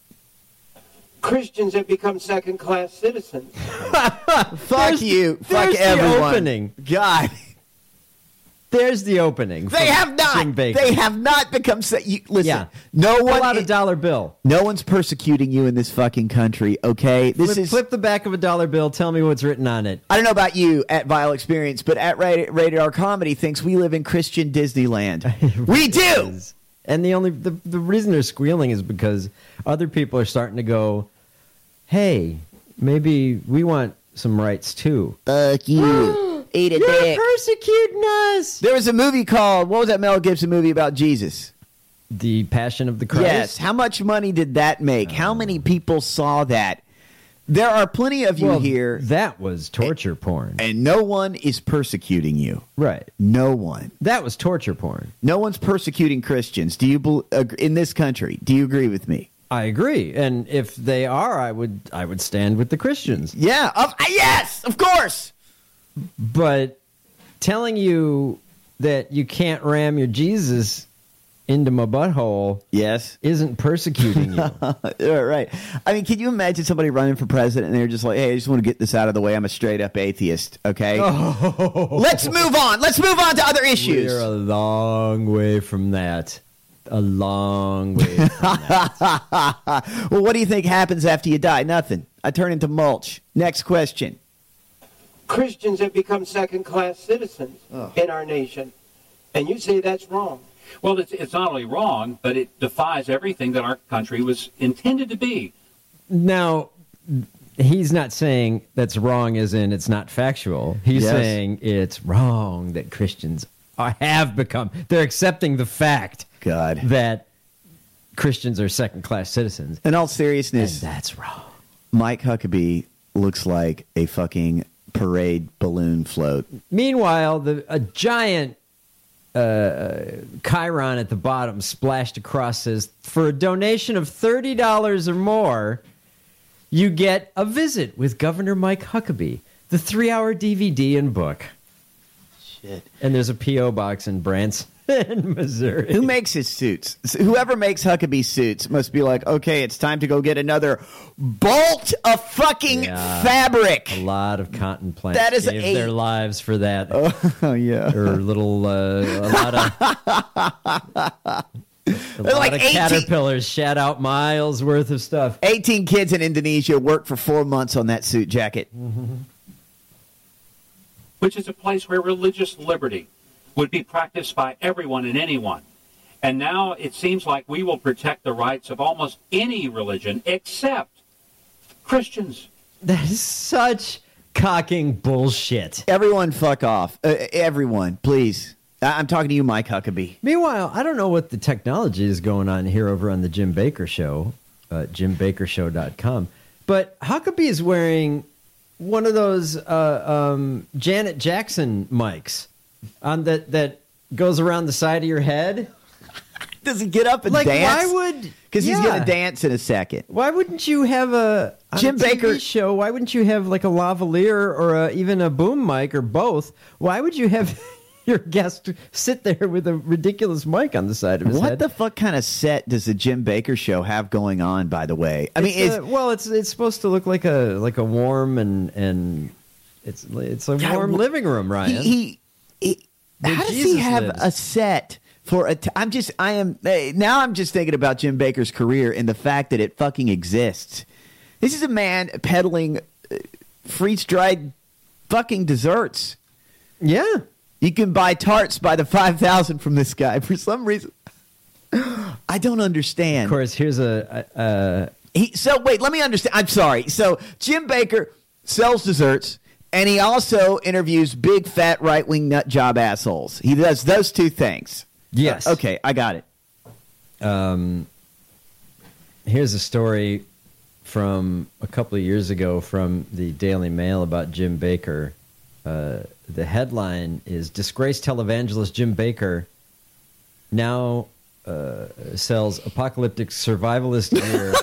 Christians have become second-class citizens. Fuck you. Fuck everyone. The opening. God. There's the opening. They have not. Jim Bakker. They have not become. Listen, no Pull one. out a dollar bill. No one's persecuting you in this fucking country. Okay, Flip the back of a dollar bill. Tell me what's written on it. I don't know about you at Vile Experience, but at Rated R Comedy thinks we live in Christian Disneyland. We do. And the reason they're squealing is because other people are starting to go, hey, maybe we want some rights too. Fuck you. Eat a You're dick. persecuting us. There was a movie called, what was that Mel Gibson movie about Jesus? The Passion of the Christ? Yes. How much money did that make? How many people saw that? There are plenty of you here. That was torture porn. And no one is persecuting you. Right. No one. That was torture porn. No one's persecuting Christians. Do you in this country? Do you agree with me? I agree. And if they are, I would stand with the Christians. Yeah. Yes, of course. But telling you that you can't ram your Jesus into my butthole, yes, isn't persecuting you. Right. I mean, can you imagine somebody running for president and they're just like, hey, I just want to get this out of the way. I'm a straight up atheist. Okay. Oh. Let's move on. Let's move on to other issues. We're a long way from that. A long way from that. Well, what do you think happens after you die? Nothing. I turn into mulch. Next question. Christians have become second-class citizens in our nation, and you say that's wrong. Well, it's not only wrong, but it defies everything that our country was intended to be. Now, he's not saying that's wrong as in it's not factual. He's saying it's wrong that Christians have become. They're accepting the fact that Christians are second-class citizens. In all seriousness, and that's wrong. Mike Huckabee looks like a fucking parade balloon float. Meanwhile, a giant chyron at the bottom splashed across says, for a donation of $30 or more, you get a visit with Governor Mike Huckabee, the 3-hour DVD and book. Shit. And there's a P.O. box in Branson, Missouri. Who makes his suits? Whoever makes Huckabee suits must be like, okay, it's time to go get another bolt of fucking fabric. A lot of cotton plants that is gave their lives for that. Oh, yeah. Or a lot of caterpillars shat out miles worth of stuff. 18 kids in Indonesia worked for 4 months on that suit jacket. Mm-hmm. Which is a place where religious liberty would be practiced by everyone and anyone. And now it seems like we will protect the rights of almost any religion except Christians. That is such cocking bullshit. Everyone fuck off. Everyone, please. I'm talking to you, Mike Huckabee. Meanwhile, I don't know what the technology is going on here over on the Jim Baker Show, JimBakerShow.com. But Huckabee is wearing one of those Janet Jackson mics on that goes around the side of your head. Does he get up and like, dance? Why would? Because he's going to dance in a second. Why wouldn't you have a Jim Baker show? Why wouldn't you have like a lavalier or even a boom mic or both? Why would you have your guest sit there with a ridiculous mic on the side of his head? What the fuck kind of set does the Jim Baker Show have going on? By the way, I mean, it's supposed to look like a warm and it's a warm living room, Ryan. How does he have a set for a? I'm just thinking about Jim Baker's career and the fact that it fucking exists. This is a man peddling freeze-dried fucking desserts. Yeah. You can buy tarts by the 5,000 from this guy for some reason. I don't understand. Of course, here's So wait, let me understand. I'm sorry. So Jim Baker sells desserts, and he also interviews big fat right wing nut job assholes. He does those two things. Yes. Okay, I got it. Here's a story from a couple of years ago from the Daily Mail about Jim Baker. The headline is disgraced televangelist Jim Baker now sells apocalyptic survivalist gear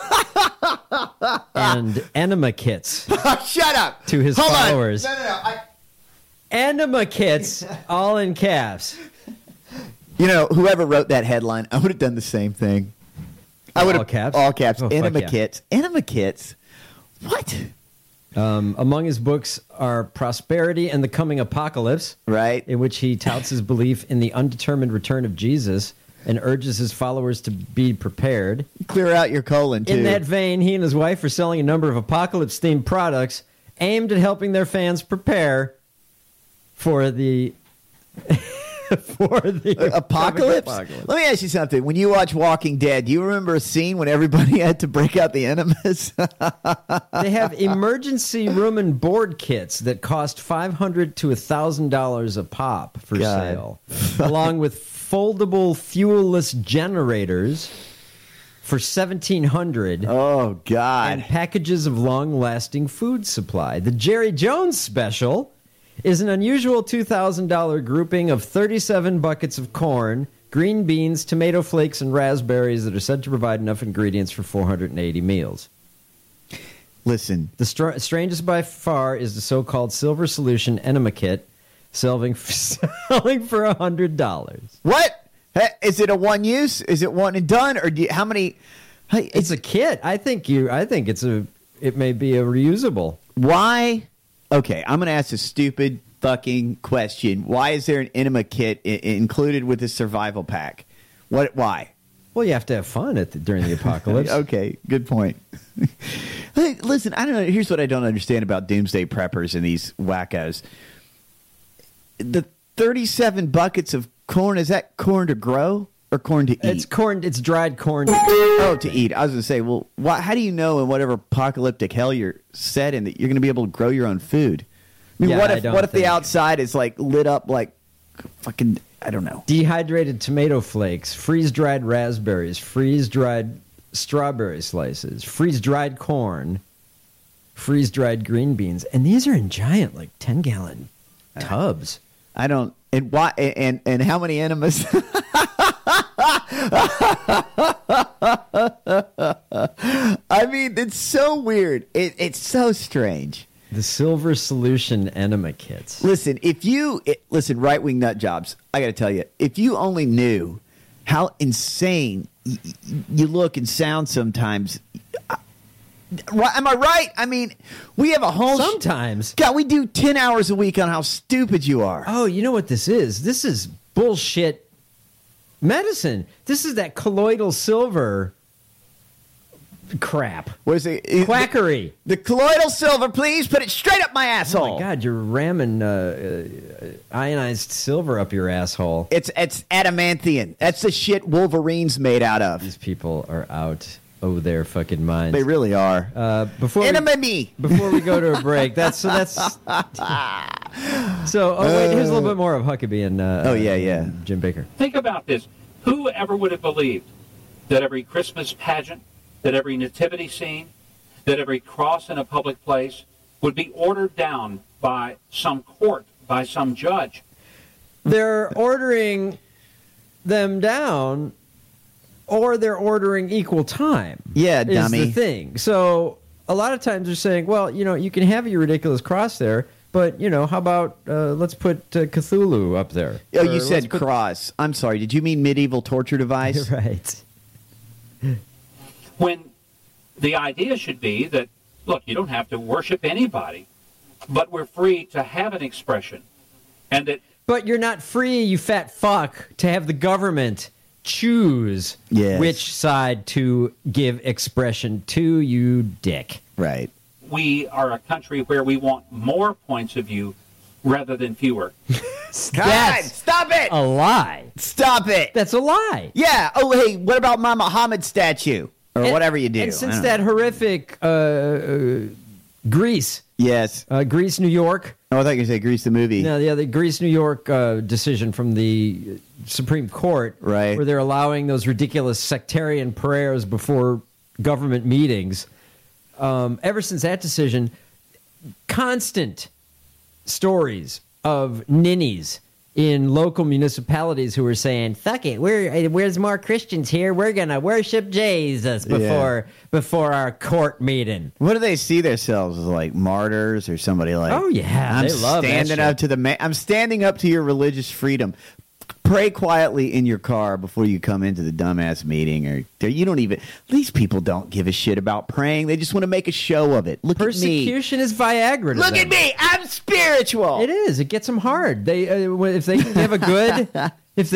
and enema kits. Shut up! To his Hold followers. On. No. Enema kits, all in caps. You know, whoever wrote that headline, I would have done the same thing. I would have caps. All caps. Oh, enema yeah. kits. Enema kits. What? Among his books are Prosperity and the Coming Apocalypse, right? In which he touts his belief in the undetermined return of Jesus and urges his followers to be prepared. Clear out your colon, too. In that vein, he and his wife are selling a number of apocalypse-themed products aimed at helping their fans prepare for the for the apocalypse? Let me ask you something. When you watch Walking Dead, do you remember a scene when everybody had to break out the enemas? They have emergency room and board kits that cost $500 to $1,000 a pop for sale, along with foldable fuelless generators for $1,700. Oh, God. And packages of long-lasting food supply. The Jerry Jones special is an unusual $2,000 grouping of 37 buckets of corn, green beans, tomato flakes, and raspberries that are said to provide enough ingredients for 480 meals. Listen. The strangest by far is the so-called Silver Solution Enema Kit, selling for $100. What? Is it a one use? Is it one and done? Or how many? It's a kit. I think it may be a reusable. Why? Okay, I'm going to ask a stupid fucking question. Why is there an enema kit included with the survival pack? Why? Well, you have to have fun during the apocalypse. Okay, good point. Hey, listen, I don't know. Here's what I don't understand about doomsday preppers and these wackos. The 37 buckets of corn, is that corn to grow or corn to eat? It's corn. It's dried corn. To eat. I was going to say, well, how do you know in whatever apocalyptic hell you're set in that you're going to be able to grow your own food? I mean, what if the outside is like lit up like fucking, I don't know. Dehydrated tomato flakes, freeze-dried raspberries, freeze-dried strawberry slices, freeze-dried corn, freeze-dried green beans, and these are in giant, like 10-gallon tubs. I don't. And why? And how many enemas? I mean, it's so weird. It's so strange. The Silver Solution Enema Kits. Listen, listen, right-wing nut jobs, I got to tell you, if you only knew how insane you look and sound sometimes. Am I right? I mean, we have a whole... Sometimes. God, we do 10 hours a week on how stupid you are. Oh, you know what this is? This is bullshit medicine. This is that colloidal silver crap. What is it? Quackery. The colloidal silver, please put it straight up my asshole. Oh my God, you're ramming ionized silver up your asshole. It's adamantium. That's the shit Wolverine's made out of. These people are out of their fucking minds. They really are. Before we go to a break, so wait, here's a little bit more of Huckabee and Jim Baker. Think about this. Who ever would have believed that every Christmas pageant, that every nativity scene, that every cross in a public place would be ordered down by some court, by some judge? They're ordering them down, or they're ordering equal time. Yeah, dummy. Is the thing. So a lot of times they're saying, well, you can have your ridiculous cross there, but, how about let's put Cthulhu up there? Oh, you said cross. I'm sorry. Did you mean medieval torture device? Right. When the idea should be that, look, you don't have to worship anybody, but we're free to have an expression. But you're not free, you fat fuck, to have the government choose which side to give expression to, you dick. Right. We are a country where we want more points of view rather than fewer. God, stop it! A lie. Stop it! That's a lie. Yeah. Oh, hey, what about my Muhammad statue? Or whatever you do. And since that horrific Grease. Yes. Grease, New York. Oh, I thought you were going to say Grease the movie. No, the Grease, New York decision from the Supreme Court. Right. Where they're allowing those ridiculous sectarian prayers before government meetings. Ever since that decision, constant stories of ninnies in local municipalities who are saying, fuck it, where's more Christians here? We're going to worship Jesus before our court meeting. What do they see themselves as, like martyrs or somebody like? Oh, yeah. They love standing up to I'm standing up to your religious freedom. Pray quietly in your car before you come into the dumbass meeting. Or you don't even. These people don't give a shit about praying. They just want to make a show of it. Look at me. Persecution is Viagra to Look them. at me. I'm spiritual. It is. It gets them hard. They if they can have a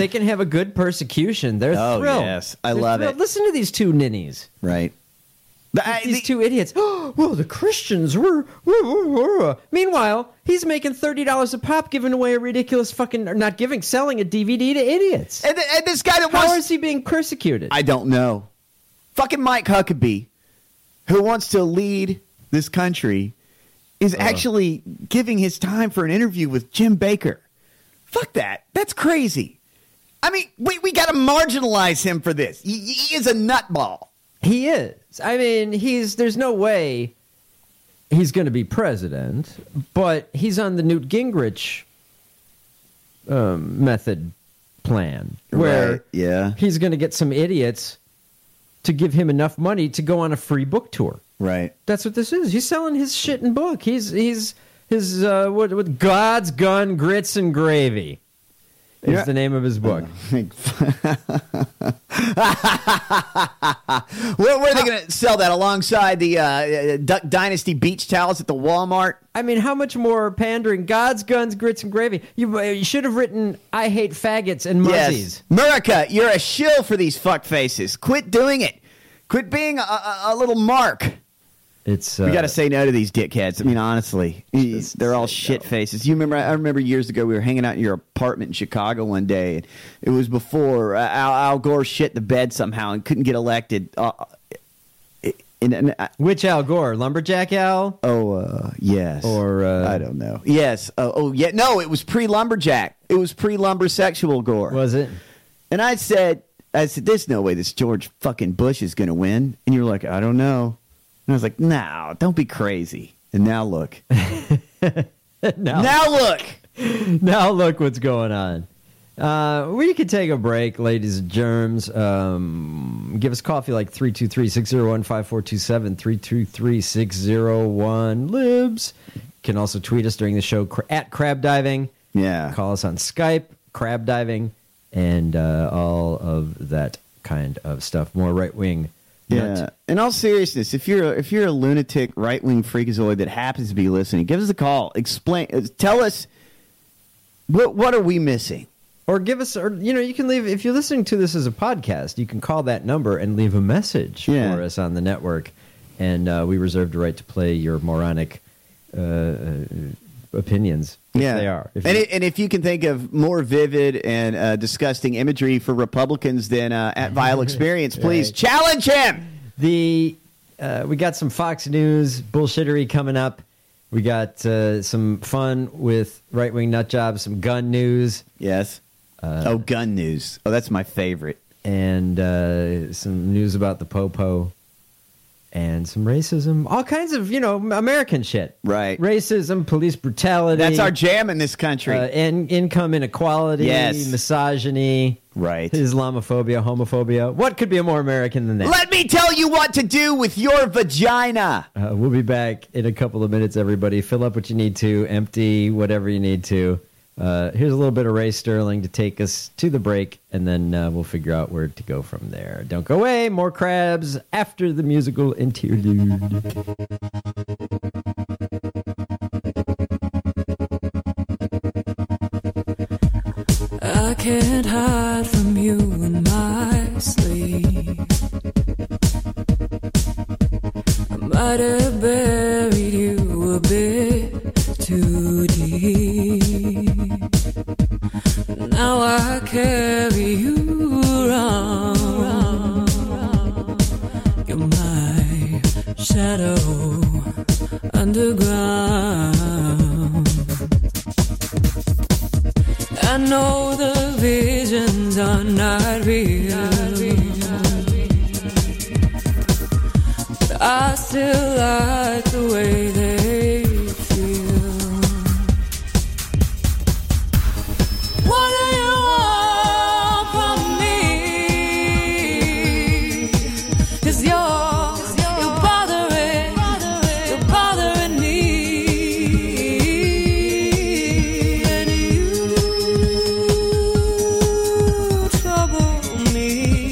good persecution, they're thrilled. Yes, I love it. Listen to these two ninnies. Right. These two idiots. Well, the Christians were. Meanwhile, he's making $30 a pop, giving away a ridiculous selling a DVD to idiots. And this guy How is he being persecuted? I don't know. Fucking Mike Huckabee, who wants to lead this country, is actually giving his time for an interview with Jim Baker. Fuck that. That's crazy. I mean, we got to marginalize him for this. He is a nutball. He is. I mean, there's no way he's going to be president, but he's on the Newt Gingrich method plan, where he's going to get some idiots to give him enough money to go on a free book tour. Right. That's what this is. He's selling his shit and book. He's what God's Gun, Grits, and Gravy is the name of his book. Where are they going to sell that alongside the Duck Dynasty beach towels at the Walmart? I mean, how much more pandering? God's Guns, Grits, and Gravy. You should have written, I hate faggots and muzzies. Yes. Murica, you're a shill for these fuck faces. Quit doing it. Quit being a little mark. We got to say no to these dickheads. I mean, honestly, they're all shit faces. I remember years ago we were hanging out in your apartment in Chicago one day, and it was before Al Gore shit the bed somehow and couldn't get elected. Which Al Gore? Lumberjack Al? Oh, yes. Or I don't know. Yes. Yeah. No, it was pre-lumberjack. It was pre-lumbersexual Gore. Was it? And I said, there's no way this George fucking Bush is going to win. And you're like, I don't know. And I was like, no, don't be crazy. And now look. Now look. Now look what's going on. We could take a break, ladies and germs. Give us coffee like 323-601-5427, 323-601 libs. You can also tweet us during the show at Crab Diving. Yeah. Call us on Skype, Crab Diving, and all of that kind of stuff. More right-wing. Yeah. In all seriousness, if you're a lunatic right-wing freakazoid that happens to be listening, give us a call. Tell us what are we missing? Or give us, you can leave, if you're listening to this as a podcast, you can call that number and leave a message for us on the network. And we reserve the right to play your moronic opinions, if they are. And if you can think of more vivid and disgusting imagery for Republicans than at Vile Experience, please challenge him. We got some Fox News bullshittery coming up. We got some fun with right-wing nutjobs, some gun news. Yes. Gun news. Oh, that's my favorite. And some news about the Popo. And some racism. All kinds of, American shit. Right. Racism, police brutality. That's our jam in this country. And income inequality. Yes. Misogyny. Right. Islamophobia, homophobia. What could be more American than that? Let me tell you what to do with your vagina. We'll be back in a couple of minutes, everybody. Fill up what you need to. Empty whatever you need to. Here's a little bit of Ray Sterling to take us to the break, and then we'll figure out where to go from there. Don't go away. More crabs after the musical interlude. I can't hide from you in my sleep. I might have buried you a bit too deep. Now I carry you around. You're my shadow underground. I know the visions are not real, but I still like the way they feel. What do you want from me? 'Cause you're bothering me, and you trouble me.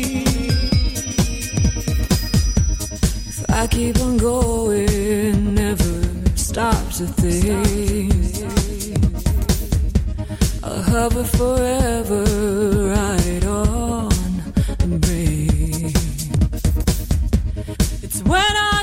If I keep on going, never stops a thing. I'll hover forever right on the brain. It's when I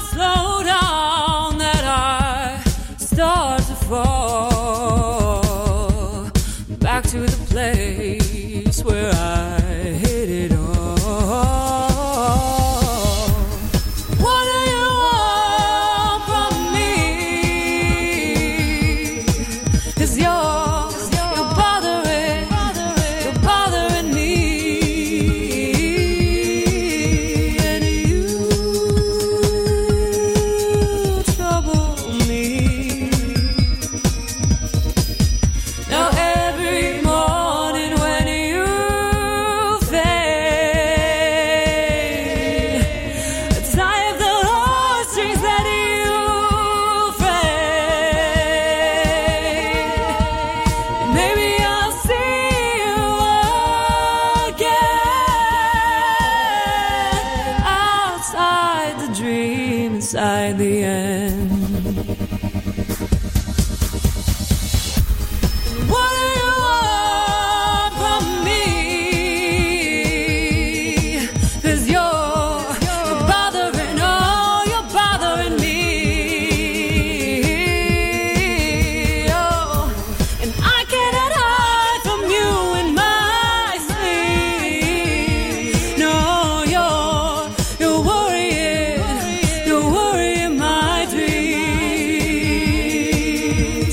the end. What do you want from me? 'Cause you're bothering, oh, you're bothering me. Oh, and I cannot hide from you in my sleep. No, you're worrying my dreams.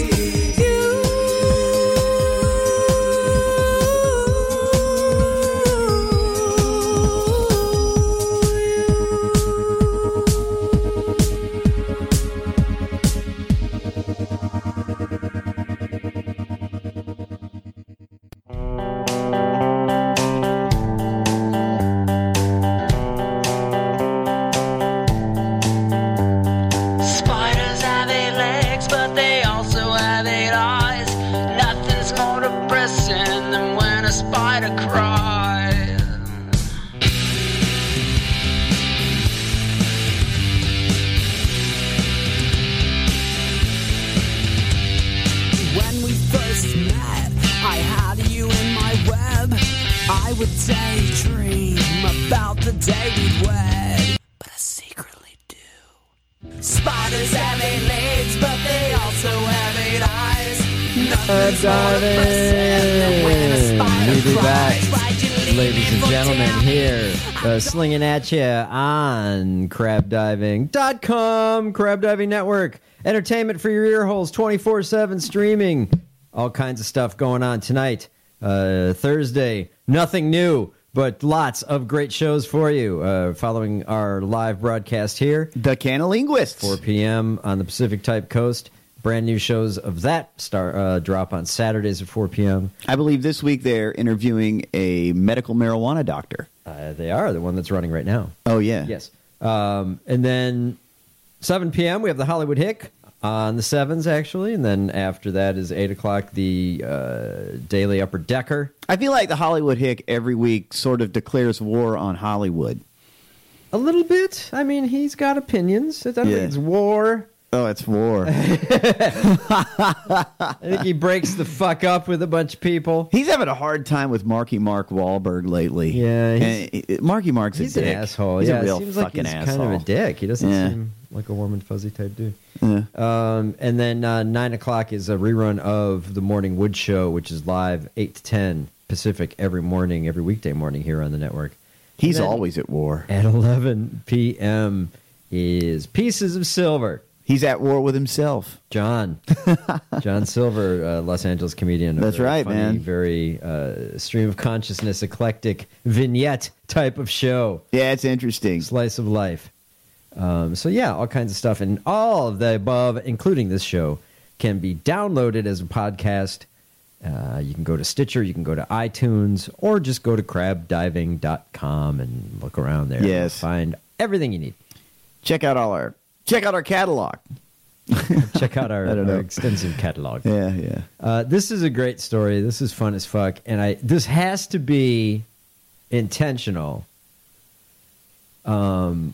Spiders have 8 legs, but they also have 8 eyes. Nothing's more depressing than when a spider cries. When we first met, I had you in my web. I would daydream about the day we'd wed, but I secretly do. Spiders have 8 legs, but they also have 8 eyes. Nothing's more depressing than when a spider We'll be cries. back, Why'd you leave ladies me and for gentlemen, down? here, slinging at you on crabdiving.com, Crab Diving Network. Entertainment for your ear holes, 24/7 streaming. All kinds of stuff going on tonight. Thursday, nothing new, but lots of great shows for you. Following our live broadcast here. The Canalinguists. 4 p.m. on the Pacific Type Coast. Brand new shows of that drop on Saturdays at 4 p.m. I believe this week they're interviewing a medical marijuana doctor. They are, the one that's running right now. Oh, yeah. Yes. And then 7 p.m. we have the Hollywood Hick on the 7s, actually. And then after that is 8 o'clock, the Daily Upper Decker. I feel like the Hollywood Hick every week sort of declares war on Hollywood. A little bit. I mean, he's got opinions. I don't think it's war. Oh, it's war. I think he breaks the fuck up with a bunch of people. He's having a hard time with Marky Mark Wahlberg lately. Yeah, Marky Mark's he's a dick. an asshole. He's yeah, a real it seems like fucking he's asshole. kind of a dick. He doesn't Yeah. seem like a warm and fuzzy type dude. Yeah. And then 9 o'clock is a rerun of the Morning Wood Show, which is live 8 to 10 Pacific every morning, every weekday morning here on the network. He's And then always at war. At 11 p.m. is Pieces of Silver. He's at war with himself. John Silver, Los Angeles comedian. That's A very right, funny, man. Very stream of consciousness, eclectic vignette type of show. Yeah, it's interesting. Slice of life. So yeah, all kinds of stuff. And all of the above, including this show, can be downloaded as a podcast. You can go to Stitcher, you can go to iTunes, or just go to crabdiving.com and look around there. Yes. You'll find everything you need. Check out our catalog. Check out I don't know. our extensive catalog. Yeah. This is a great story. This is fun as fuck. And this has to be intentional. There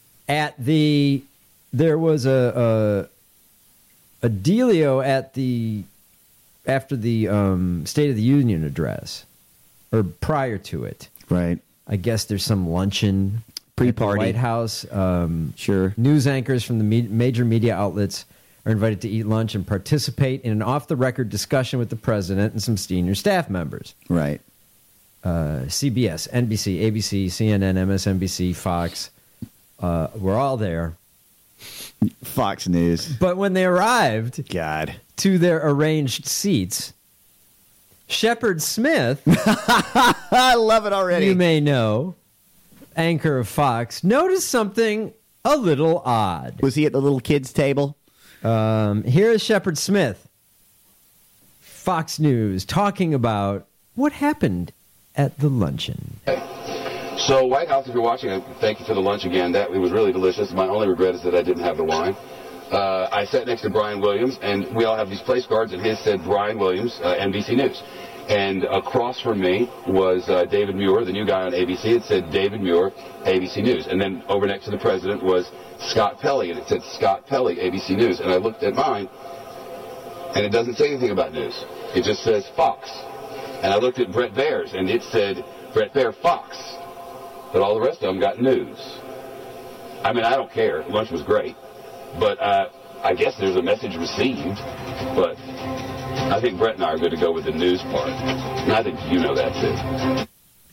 was a dealio after the State of the Union address, or prior to it. Right. I guess there's some luncheon Pre-party. at the White House. Sure. News anchors from the major media outlets are invited to eat lunch and participate in an off-the-record discussion with the president and some senior staff members. Right. CBS, NBC, ABC, CNN, MSNBC, Fox were all there. Fox News. But when they arrived to their arranged seats, Shepard Smith, I love it already. You may know, anchor of Fox, noticed something a little odd. Was he at the little kids' table? Here is Shepard Smith, Fox News, talking about what happened at the luncheon. So, White House, if you're watching, thank you for the lunch again. It was really delicious. My only regret is that I didn't have the wine. I sat next to Brian Williams, and we all have these place cards, and his said Brian Williams, NBC News. And across from me was David Muir, the new guy on ABC. It said David Muir, ABC News. And then over next to the president was Scott Pelley, and it said Scott Pelley, ABC News. And I looked at mine, and it doesn't say anything about news. It just says Fox. And I looked at Brett Baer's, and it said Brett Baer Fox. But all the rest of them got news. I mean, I don't care. Lunch was great. But I guess there's a message received. But I think Brett and I are going to go with the news part. And I think you know that, too.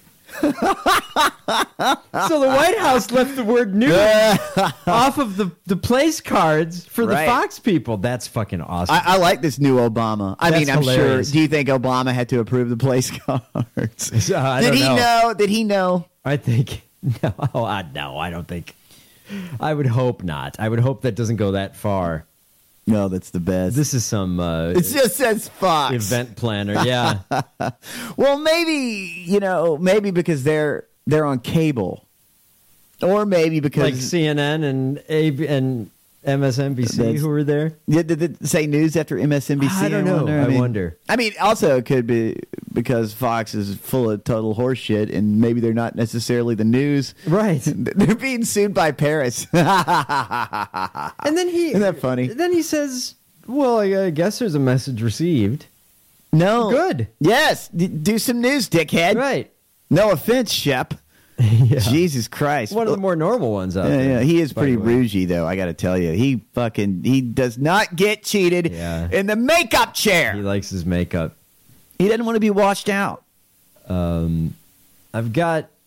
So the White House left the word news off of the place cards for the Fox people. That's fucking awesome. I like this new Obama. I mean, I'm hilarious. sure. Do you think Obama had to approve the place cards? I Did don't he know? Did he know? I think no. I don't think. I would hope not. I would hope that doesn't go that far. No, that's the best. This is some. It just says Fox event planner. Yeah. Well, maybe because they're on cable, or maybe because like CNN and MSNBC who were there. Did it say news after MSNBC? I don't know. I wonder. I mean, also it could be because Fox is full of total horseshit, and maybe they're not necessarily the news. Right. They're being sued by Paris. And then isn't that funny? Then he says, "Well, I guess there's a message received." No. Good. Yes. Do some news, dickhead. Right. No offense, Shep. Yeah. Jesus Christ. One of the more normal ones out there. Yeah, he is pretty rougey, though, I got to tell you. He does not get cheated in the makeup chair. He likes his makeup. He doesn't want to be washed out. We've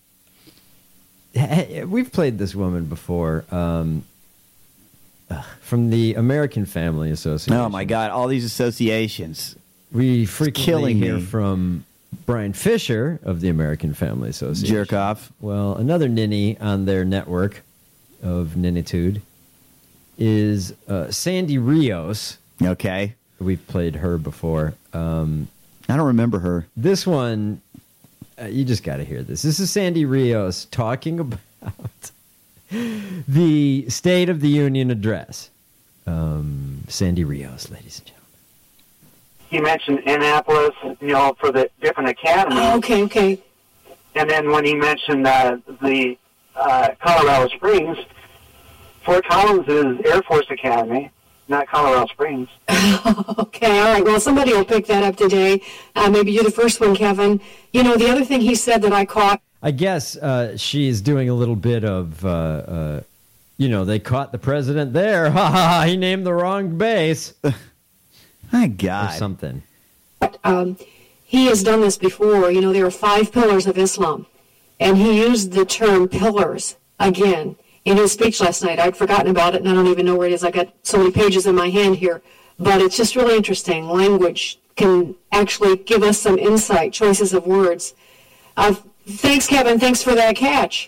played this woman before from the American Family Association. Oh, my God. All these associations. We frequently hear me. from Brian Fisher of the American Family Association. Jerk off. Well, another ninny on their network of ninitude is Sandy Rios. Okay. We've played her before. I don't remember her. This one, you just got to hear this. This is Sandy Rios talking about the State of the Union address. Sandy Rios, ladies and gentlemen. You mentioned Annapolis, for the different academies. Oh, okay. And then when he mentioned the Colorado Springs, Fort Collins is Air Force Academy, not Colorado Springs. Okay, all right. Well, somebody will pick that up today. Maybe you're the first one, Kevin. The other thing he said that I caught. I guess she's doing a little bit of, they caught the president there. Ha ha, he named the wrong base. My God. Or something. He has done this before. There are 5 pillars of Islam. And he used the term pillars again in his speech last night. I'd forgotten about it, and I don't even know where it is. I got so many pages in my hand here. But it's just really interesting. Language can actually give us some insight, choices of words. Thanks, Kevin. Thanks for that catch.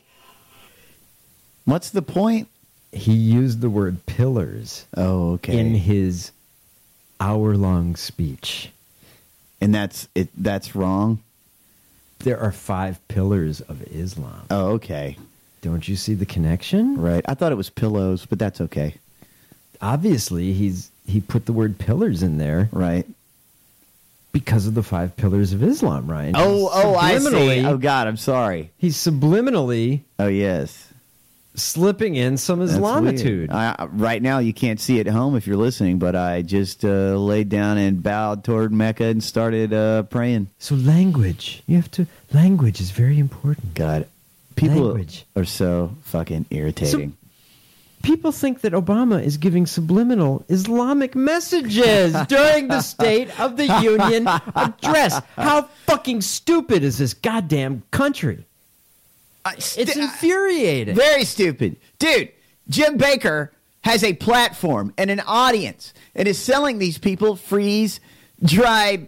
What's the point? He used the word pillars. Oh, okay. In his hour-long speech. And that's wrong? There are 5 pillars of Islam. Oh, okay. Don't you see the connection? Right. I thought it was pillows, but that's okay. Obviously, he put the word pillars in there. Right. Because of the 5 pillars of Islam, Ryan. Oh, I see. Oh, God, I'm sorry. He's subliminally... Oh, yes. Slipping in some Islamitude. Right now, you can't see it at home if you're listening, but I just laid down and bowed toward Mecca and started praying. So language. Language is very important. God. People are so fucking irritating. So people think that Obama is giving subliminal Islamic messages during the State of the Union address. How fucking stupid is this goddamn country? It's infuriating. Very stupid. Dude, Jim Baker has a platform and an audience and is selling these people freeze-dried,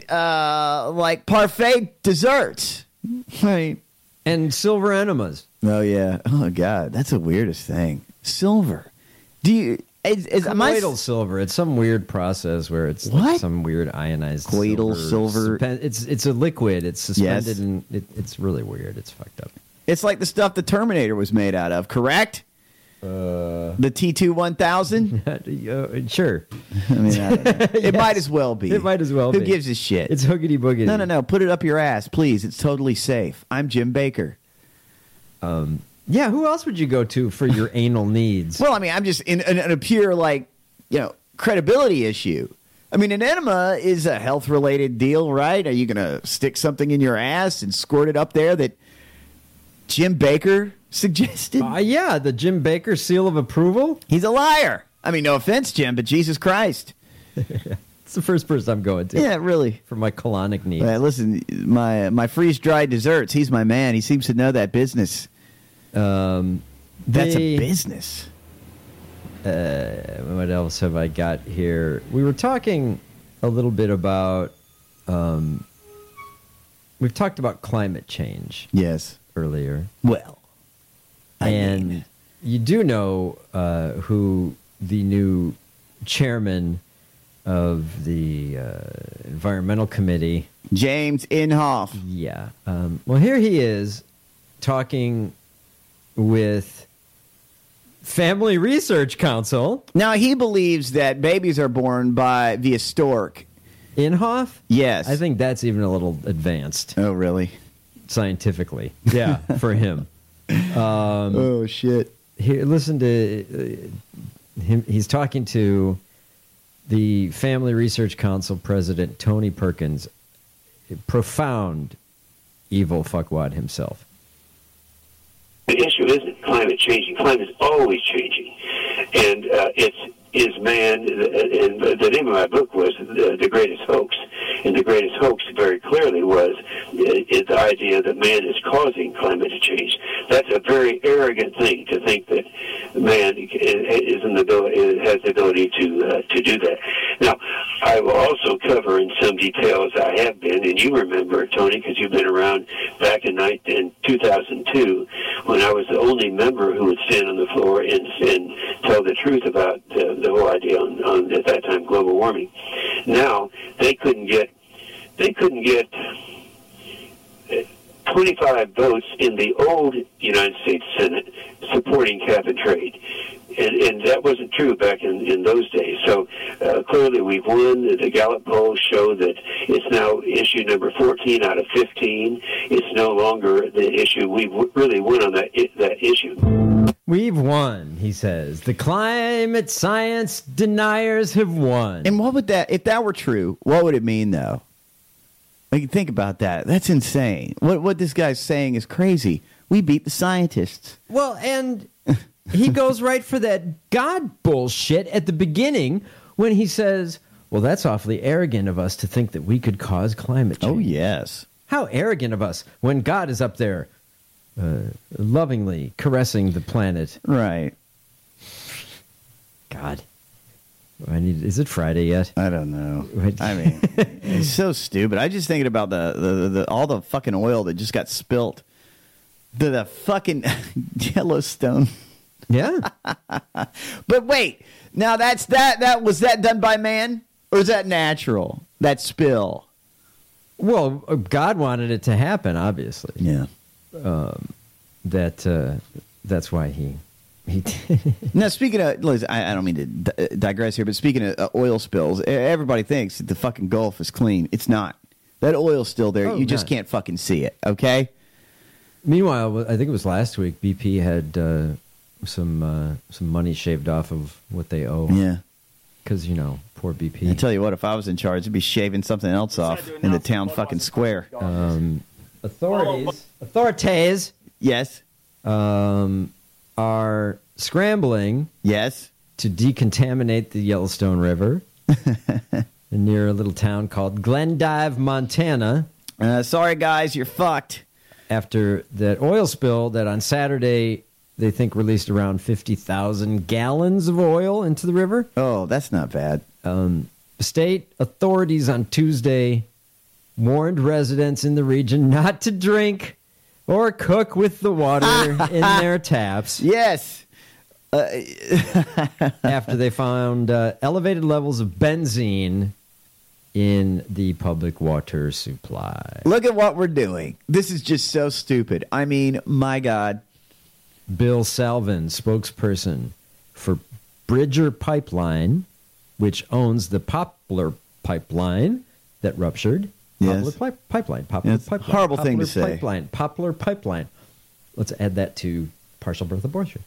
parfait desserts. Right. And silver enemas. Oh, yeah. Oh, God. That's the weirdest thing. Silver. Do you... Colloidal silver. It's some weird process where it's like some weird ionized colloidal silver. It's a liquid. It's suspended and it's really weird. It's fucked up. It's like the stuff the Terminator was made out of, correct? The T-21000? Sure. I mean, I don't know. It might as well be. It might as well be. Who gives a shit? It's hoogity boogity. No. Put it up your ass, please. It's totally safe. I'm Jim Baker. Yeah, who else would you go to for your anal needs? Well, I mean, I'm just in a pure, like, credibility issue. I mean, an enema is a health-related deal, right? Are you going to stick something in your ass and squirt it up there that Jim Baker suggested? Yeah, the Jim Baker seal of approval. He's a liar. I mean, no offense, Jim, but Jesus Christ. It's the first person I'm going to. Yeah, really. For my colonic needs. Listen, my freeze-dried desserts, he's my man. He seems to know that business. That's a business. What else have I got here? We were talking a little bit about... we've talked about climate change. Yes. Earlier. Well. You do know who the new chairman of the Environmental Committee... James Inhofe. Yeah. Well, here he is talking with Family Research Council. Now, he believes that babies are born via stork. Inhofe? Yes. I think that's even a little advanced. Oh, really? Scientifically. Yeah, for him. Oh, shit. Here, listen to him. He's talking to the Family Research Council president, Tony Perkins, a profound evil fuckwad himself. The issue isn't climate changing. Climate is always changing. And is man, and the name of my book was The Greatest Hoax. And the greatest hoax very clearly was the idea that man is causing climate to change. That's a very arrogant thing to think that man has the ability to do that. Now, I will also cover in some details, I have been, and you remember, Tony, because you've been around back in 2002, when I was the only member who would stand on the floor and tell the truth about the whole idea on at that time, global warming. Now, they couldn't get 25 votes in the old United States Senate supporting cap and trade. And that wasn't true back in those days. So clearly we've won. The Gallup polls show that it's now issue number 14 out of 15. It's no longer the issue. We've really won on that issue. We've won, he says. The climate science deniers have won. And what would that, if that were true, what would it mean, though? Like, think about that. That's insane. What this guy's saying is crazy. We beat the scientists. Well, and he goes right for that God bullshit at the beginning when he says, well, that's awfully arrogant of us to think that we could cause climate change. Oh, yes. How arrogant of us when God is up there lovingly caressing the planet. Right. God. Is it Friday yet? I don't know. I mean, it's so stupid. I just thinking about the all the fucking oil that just got spilt. The fucking Yellowstone. Yeah. But wait, now that was that done by man or is that natural? That spill? Well, God wanted it to happen, obviously. Yeah. That's why he. Now, speaking of, Liz, I don't mean to digress here, but speaking of oil spills, everybody thinks that the fucking Gulf is clean. It's not. That oil's still there. You just can't fucking see it, okay? Meanwhile, I think it was last week, BP had some money shaved off of what they owe. Yeah. Because, poor BP. I tell you what, if I was in charge, I'd be shaving something else off in the town fucking square. Authorities. Yes. Are scrambling. Yes. To decontaminate the Yellowstone River near a little town called Glendive, Montana. Sorry, guys, you're fucked. After that oil spill that on Saturday they think released around 50,000 gallons of oil into the river. Oh, that's not bad. State authorities on Tuesday warned residents in the region not to drink or cook with the water in their taps. Yes. After they found elevated levels of benzene in the public water supply. Look at what we're doing. This is just so stupid. I mean, my God. Bill Salvin, spokesperson for Bridger Pipeline, which owns the Poplar Pipeline that ruptured. Yes. Poplar Pipeline. Horrible thing to say. Poplar Pipeline. Let's add that to partial birth abortion.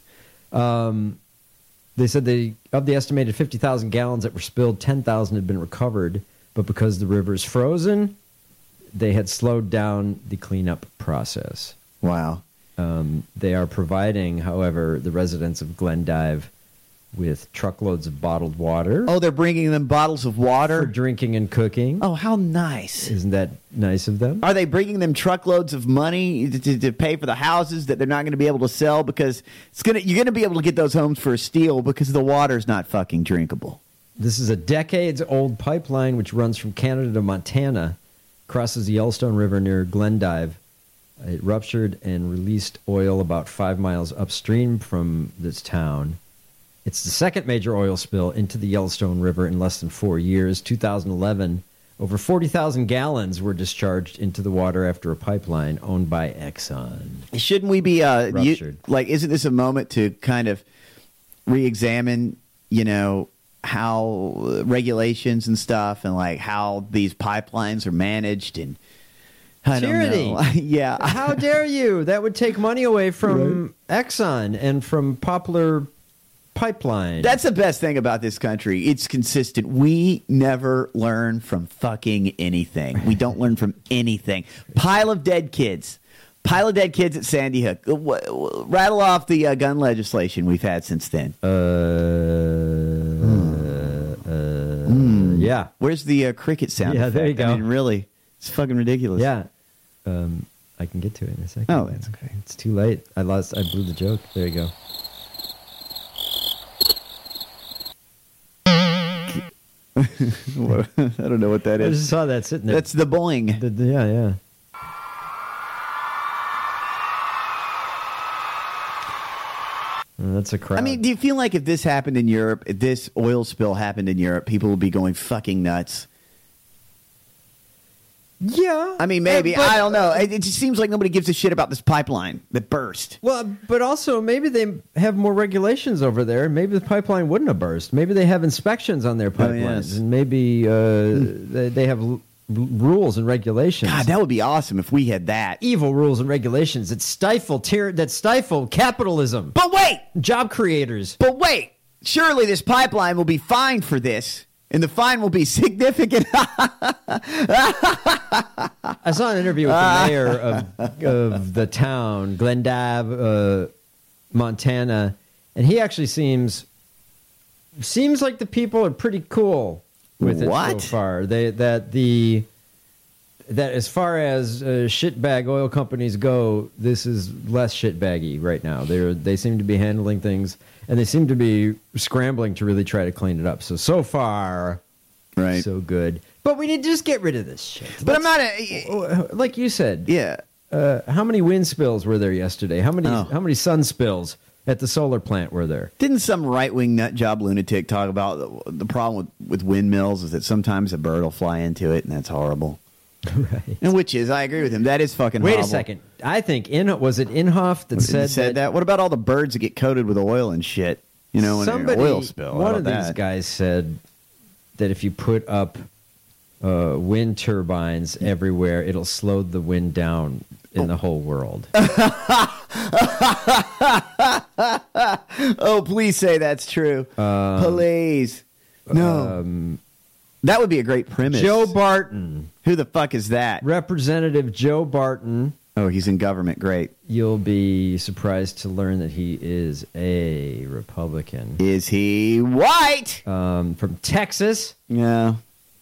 They said of the estimated 50,000 gallons that were spilled, 10,000 had been recovered, but because the river is frozen, they had slowed down the cleanup process. Wow. They are providing, however, the residents of Glendive with truckloads of bottled water. Oh, they're bringing them bottles of water? For drinking and cooking. Oh, how nice. Isn't that nice of them? Are they bringing them truckloads of money to pay for the houses that they're not going to be able to sell? Because you're going to be able to get those homes for a steal because the water's not fucking drinkable. This is a decades-old pipeline which runs from Canada to Montana, crosses the Yellowstone River near Glendive. It ruptured and released oil about 5 miles upstream from this town. It's the second major oil spill into the Yellowstone River in less than 4 years. 2011, over 40,000 gallons were discharged into the water after a pipeline owned by Exxon. Shouldn't we be ruptured? Isn't this a moment to kind of re-examine, how regulations and stuff and like how these pipelines are managed and I Tyranny. don't know. Yeah. How dare you? That would take money away from Exxon and from Poplar Pipeline. That's the best thing about this country. It's consistent. We never learn from fucking anything. We don't learn from anything. Pile of dead kids at Sandy Hook. Rattle off the gun legislation we've had since then. Yeah. Where's the cricket sound Yeah, effect? there you go. I mean, really, it's fucking ridiculous. Yeah. I can get to it in a second. Oh, that's okay. It's too late. I blew the joke. There you go. I don't know what that is. I just saw that sitting there. That's the boing. Yeah. That's a crowd. I mean, do you feel like if this happened in Europe, if this oil spill happened in Europe, people would be going fucking nuts? Yeah. I mean, maybe. I don't know. It just seems like nobody gives a shit about this pipeline that burst. Well, but also maybe they have more regulations over there. Maybe the pipeline wouldn't have burst. Maybe they have inspections on their pipelines. yes. And maybe they have rules and regulations. God, that would be awesome if we had that. Evil rules and regulations that stifle capitalism. But wait! Job creators. But wait! Surely this pipeline will be fined for this. And the fine will be significant. I saw an interview with the mayor of the town, Glendive, Montana, and he actually seems like the people are pretty cool with it so far. That as far as shitbag oil companies go, this is less shitbaggy right now. They seem to be handling things. And they seem to be scrambling to really try to clean it up. So far, so good. But we need to just get rid of this shit. But I'm not like you said. Yeah. How many wind spills were there yesterday? How many sun spills at the solar plant were there? Didn't some right-wing nut job lunatic talk about the problem with windmills is that sometimes a bird will fly into it, and that's horrible. Right. And I agree with him. That is fucking horrible. Wait a second. I think was it Inhofe that said that? What about all the birds that get coated with oil and shit? In an oil spill. One of these guys said that if you put up wind turbines everywhere, it'll slow the wind down in the whole world. Oh, please say that's true. Please. No. That would be a great premise. Joe Barton. Who the fuck is that? Representative Joe Barton. Oh, he's in government. Great. You'll be surprised to learn that he is a Republican. Is he white? From Texas. Yeah.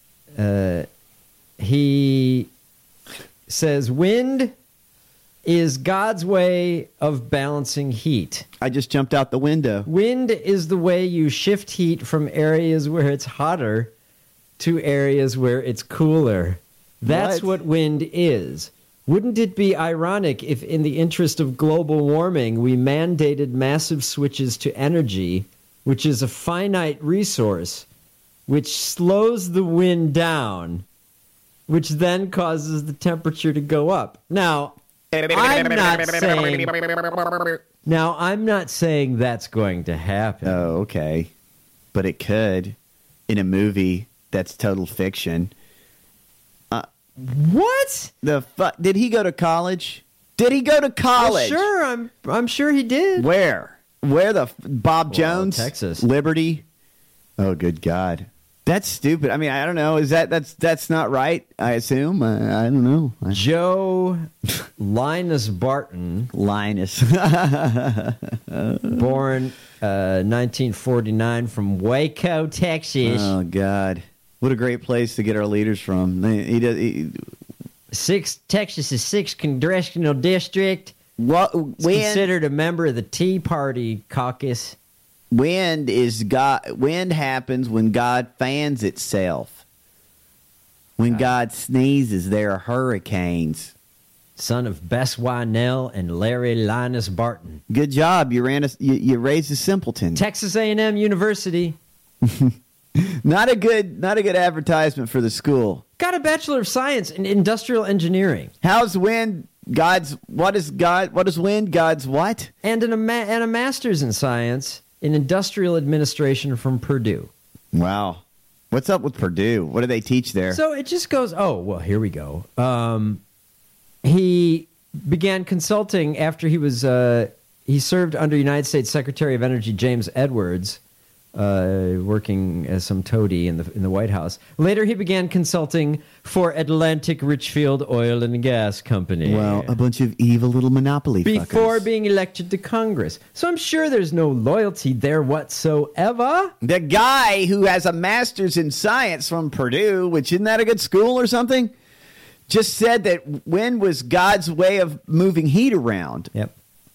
He says wind is God's way of balancing heat. I just jumped out the window. Wind is the way you shift heat from areas where it's hotter to areas where it's cooler. That's what wind is. Wouldn't it be ironic if, in the interest of global warming, we mandated massive switches to energy, which is a finite resource, which slows the wind down, which then causes the temperature to go up? Now, I'm not saying that's going to happen. Oh, okay. But it could in a movie that's total fiction. What? The fuck? Did he go to college? Did he go to college? Well, sure, I'm sure he did. Where? Bob Jones? Texas. Liberty? Oh, good God. That's stupid. I mean, I don't know. Is that's not right? I assume. I don't know. Joe Linus Barton. Linus. Born 1949 from Waco, Texas. Oh, God. What a great place to get our leaders from. Texas' 6th congressional district. Considered a member of the Tea Party caucus. Wind happens when God fans itself. When God sneezes, there are hurricanes. Son of Bess Wynell and Larry Linus Barton. Good job. You raised a simpleton. Texas A&M University. Not a good advertisement for the school. Got a Bachelor of Science in Industrial Engineering. How's Wind what is Wind? God's what? And a Master's in Science in Industrial Administration from Purdue. Wow. What's up with Purdue? What do they teach there? So it just goes, here we go. He began consulting after he served under United States Secretary of Energy James Edwards, working as some toady in the White House. Later, he began consulting for Atlantic Richfield Oil and Gas Company. Well, a bunch of evil little monopoly before fuckers. Being elected to Congress. So I'm sure there's no loyalty there whatsoever. The guy who has a master's in science from Purdue, which isn't that a good school or something, just said that wind was God's way of moving heat around. Yep.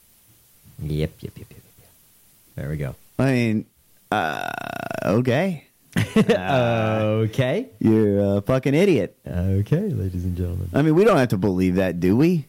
There we go. I mean, okay. Okay. You're a fucking idiot. Okay, ladies and gentlemen. I mean, we don't have to believe that, do we?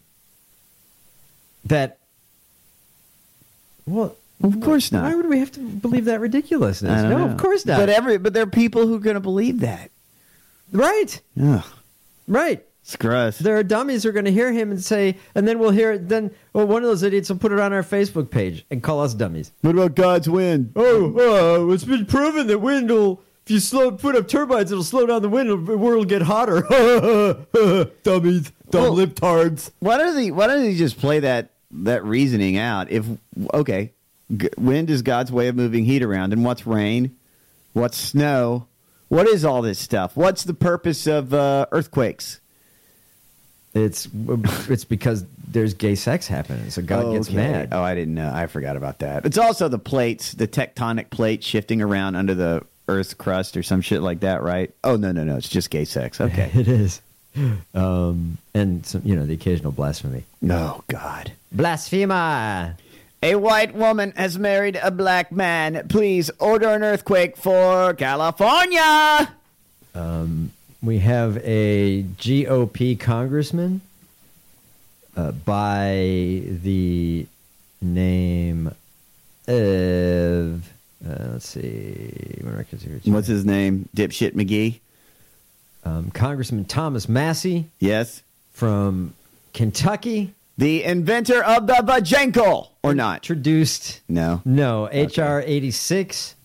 Well, of course not. Why would we have to believe that ridiculousness? No, of course not. But there are people who are going to believe that. Right. Ugh. Right. It's gross. There are dummies who are going to hear him and say, and then we'll hear it. Then one of those idiots will put it on our Facebook page and call us dummies. What about God's wind? It's been proven that wind will, if you put up turbines, it'll slow down the wind. The world will get hotter. Dummies, dumb libtards. Why don't they just play that reasoning out? Wind is God's way of moving heat around, and what's rain? What's snow? What is all this stuff? What's the purpose of earthquakes? It's because there's gay sex happening, so God gets mad. Oh, I didn't know. I forgot about that. It's also the tectonic plates shifting around under the Earth's crust or some shit like that, right? Oh, no. It's just gay sex. Okay. It is. And some, the occasional blasphemy. Oh, God. Blasphemer. A white woman has married a black man. Please order an earthquake for California. We have a GOP congressman by the name of, let's see. What's his name? Dipshit McGee? Congressman Thomas Massey. Yes. From Kentucky. The inventor of the Vajankle, or not? Introduced. No. H.R. 86.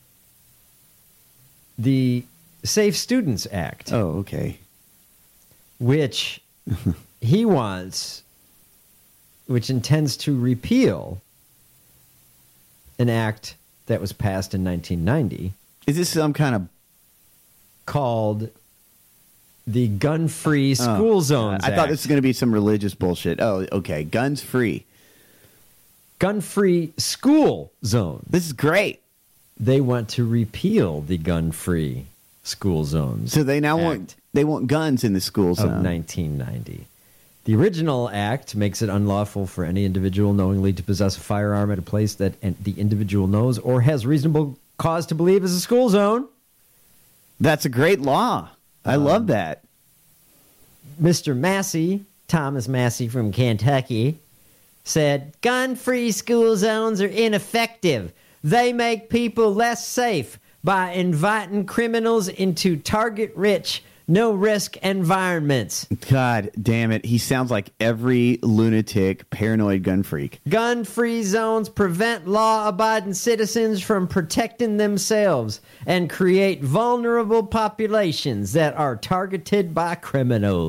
The Safe Students Act. Oh, okay. Which he wants, which intends to repeal an act that was passed in 1990. Is this some kind of... called the Gun-Free School Zones Act. I thought this was going to be some religious bullshit. Oh, okay. Guns free. Gun-Free School Zone. This is great. They want to repeal the Gun-Free School Zones. So they now want guns in the school zone. Of 1990. The original act makes it unlawful for any individual knowingly to possess a firearm at a place that the individual knows or has reasonable cause to believe is a school zone. That's a great law. I love that. Mr. Massey, Thomas Massey from Kentucky, said gun-free school zones are ineffective. They make people less safe by inviting criminals into target-rich, no-risk environments. God damn it. He sounds like every lunatic, paranoid gun freak. Gun-free zones prevent law-abiding citizens from protecting themselves and create vulnerable populations that are targeted by criminals.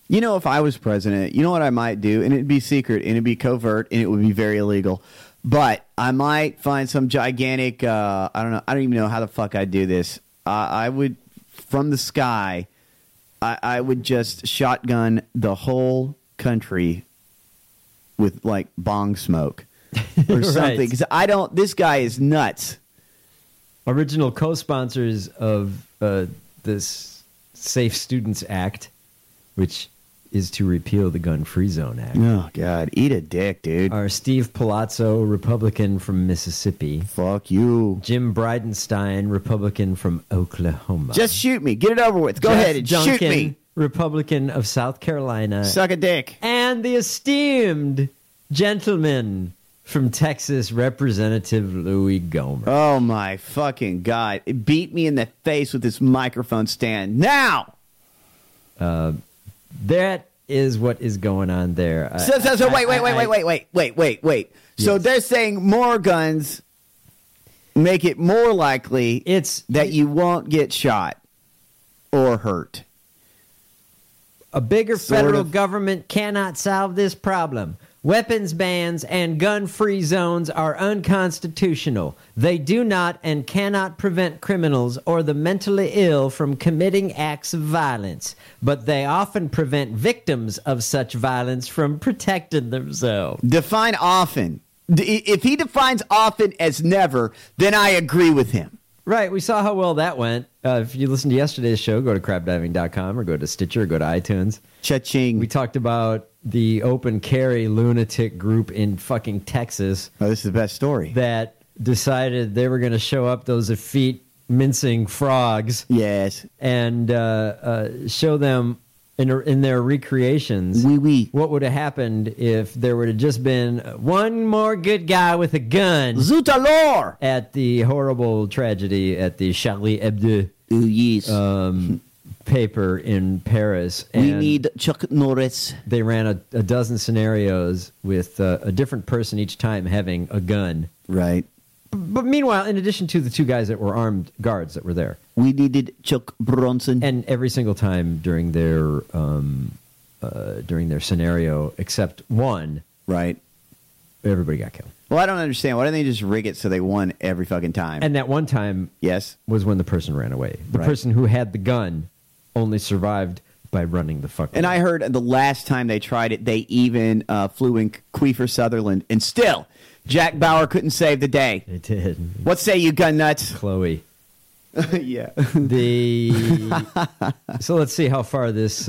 You know, if I was president, you know what I might do? And it'd be secret, and it'd be covert, and it would be very illegal. But I might find some gigantic, I don't even know how the fuck I'd do this. I would, from the sky, I would just shotgun the whole country with, like, bong smoke or something. Because this guy is nuts. Original co-sponsors of this Safe Students Act, which is to repeal the Gun-Free Zone Act. Oh, God. Eat a dick, dude. Are Steve Palazzo, Republican from Mississippi. Fuck you. Jim Bridenstine, Republican from Oklahoma. Just shoot me. Get it over with. Go ahead and Duncan, shoot me. Republican of South Carolina. Suck a dick. And the esteemed gentleman from Texas, Representative Louis Gohmert. Oh, my fucking God. It beat me in the face with this microphone stand. Now! That is what is going on there. So wait. So they're saying more guns make it more likely that you won't get shot or hurt. A bigger federal government cannot solve this problem. Weapons bans and gun-free zones are unconstitutional. They do not and cannot prevent criminals or the mentally ill from committing acts of violence, but they often prevent victims of such violence from protecting themselves. Define often. If he defines often as never, then I agree with him. Right, we saw how well that went. If you listened to yesterday's show, go to crapdiving.com or go to Stitcher or go to iTunes. Cha-ching. We talked about the open carry lunatic group in fucking Texas. Oh, this is the best story. That decided they were going to show up those effete mincing frogs. Yes. And show them in their recreations what would have happened if there would have just been one more good guy with a gun. Zut alors! At the horrible tragedy at the Charlie Hebdo paper in Paris. And we need Chuck Norris. They ran a dozen scenarios with a different person each time having a gun. Right. But meanwhile, in addition to the two guys that were armed guards that were there, we needed Chuck Bronson. And every single time during their scenario, except one, right, everybody got killed. Well, I don't understand. Why don't they just rig it so they won every fucking time? And that one time, yes, was when the person ran away. The person who had the gun only survived by running the fuck away. And I heard the last time they tried it, they even flew in Kiefer Sutherland, and still, Jack Bauer couldn't save the day. They did. What say you, gun nuts? Chloe. Yeah. So let's see how far this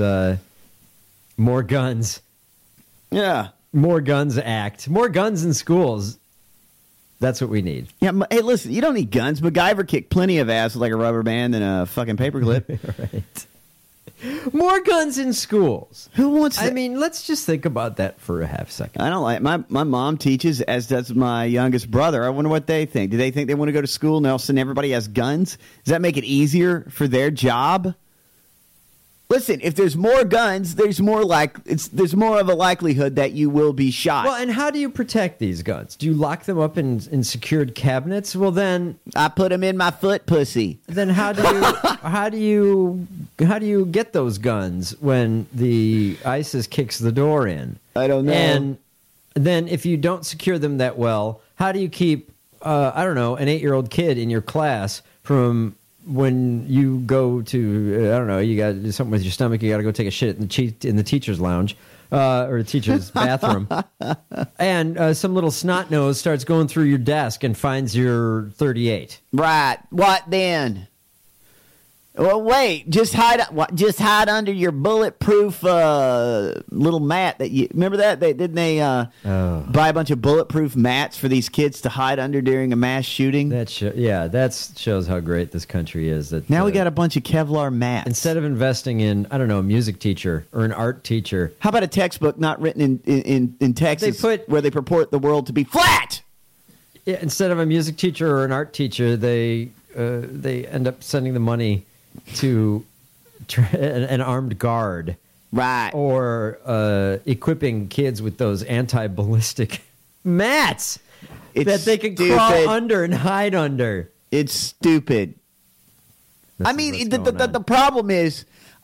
more guns. Yeah. More guns act. More guns in schools. That's what we need. Yeah. Hey, listen, you don't need guns. MacGyver kicked plenty of ass with like a rubber band and a fucking paperclip. Right. More guns in schools. Who wants that? I mean, let's just think about that for a half second. I don't like my mom teaches, as does my youngest brother. I wonder what they think. Do they think they want to go to school and all of a sudden everybody has guns? Does that make it easier for their job? Listen, if there's more guns, there's more of a likelihood that you will be shot. Well, and how do you protect these guns? Do you lock them up in secured cabinets? Well, then I put them in my foot pussy. Then how do you get those guns when the ISIS kicks the door in? I don't know. And then if you don't secure them that well, how do you keep an 8-year-old kid in your class from when you go to, you got to do something with your stomach, you got to go take a shit in the teacher's lounge or the teacher's bathroom, and some little snot nose starts going through your desk and finds your .38. Right. What then? Well, wait. Just hide under your bulletproof little mat that you remember that they buy a bunch of bulletproof mats for these kids to hide under during a mass shooting. That shows how great this country is. That now we got a bunch of Kevlar mats. Instead of investing in a music teacher or an art teacher, how about a textbook not written in Texas where they purport the world to be flat? Yeah, instead of a music teacher or an art teacher, they end up sending the money to an armed guard, right? Or equipping kids with those anti-ballistic mats that they can crawl under and hide under. It's stupid. I mean, the problem is,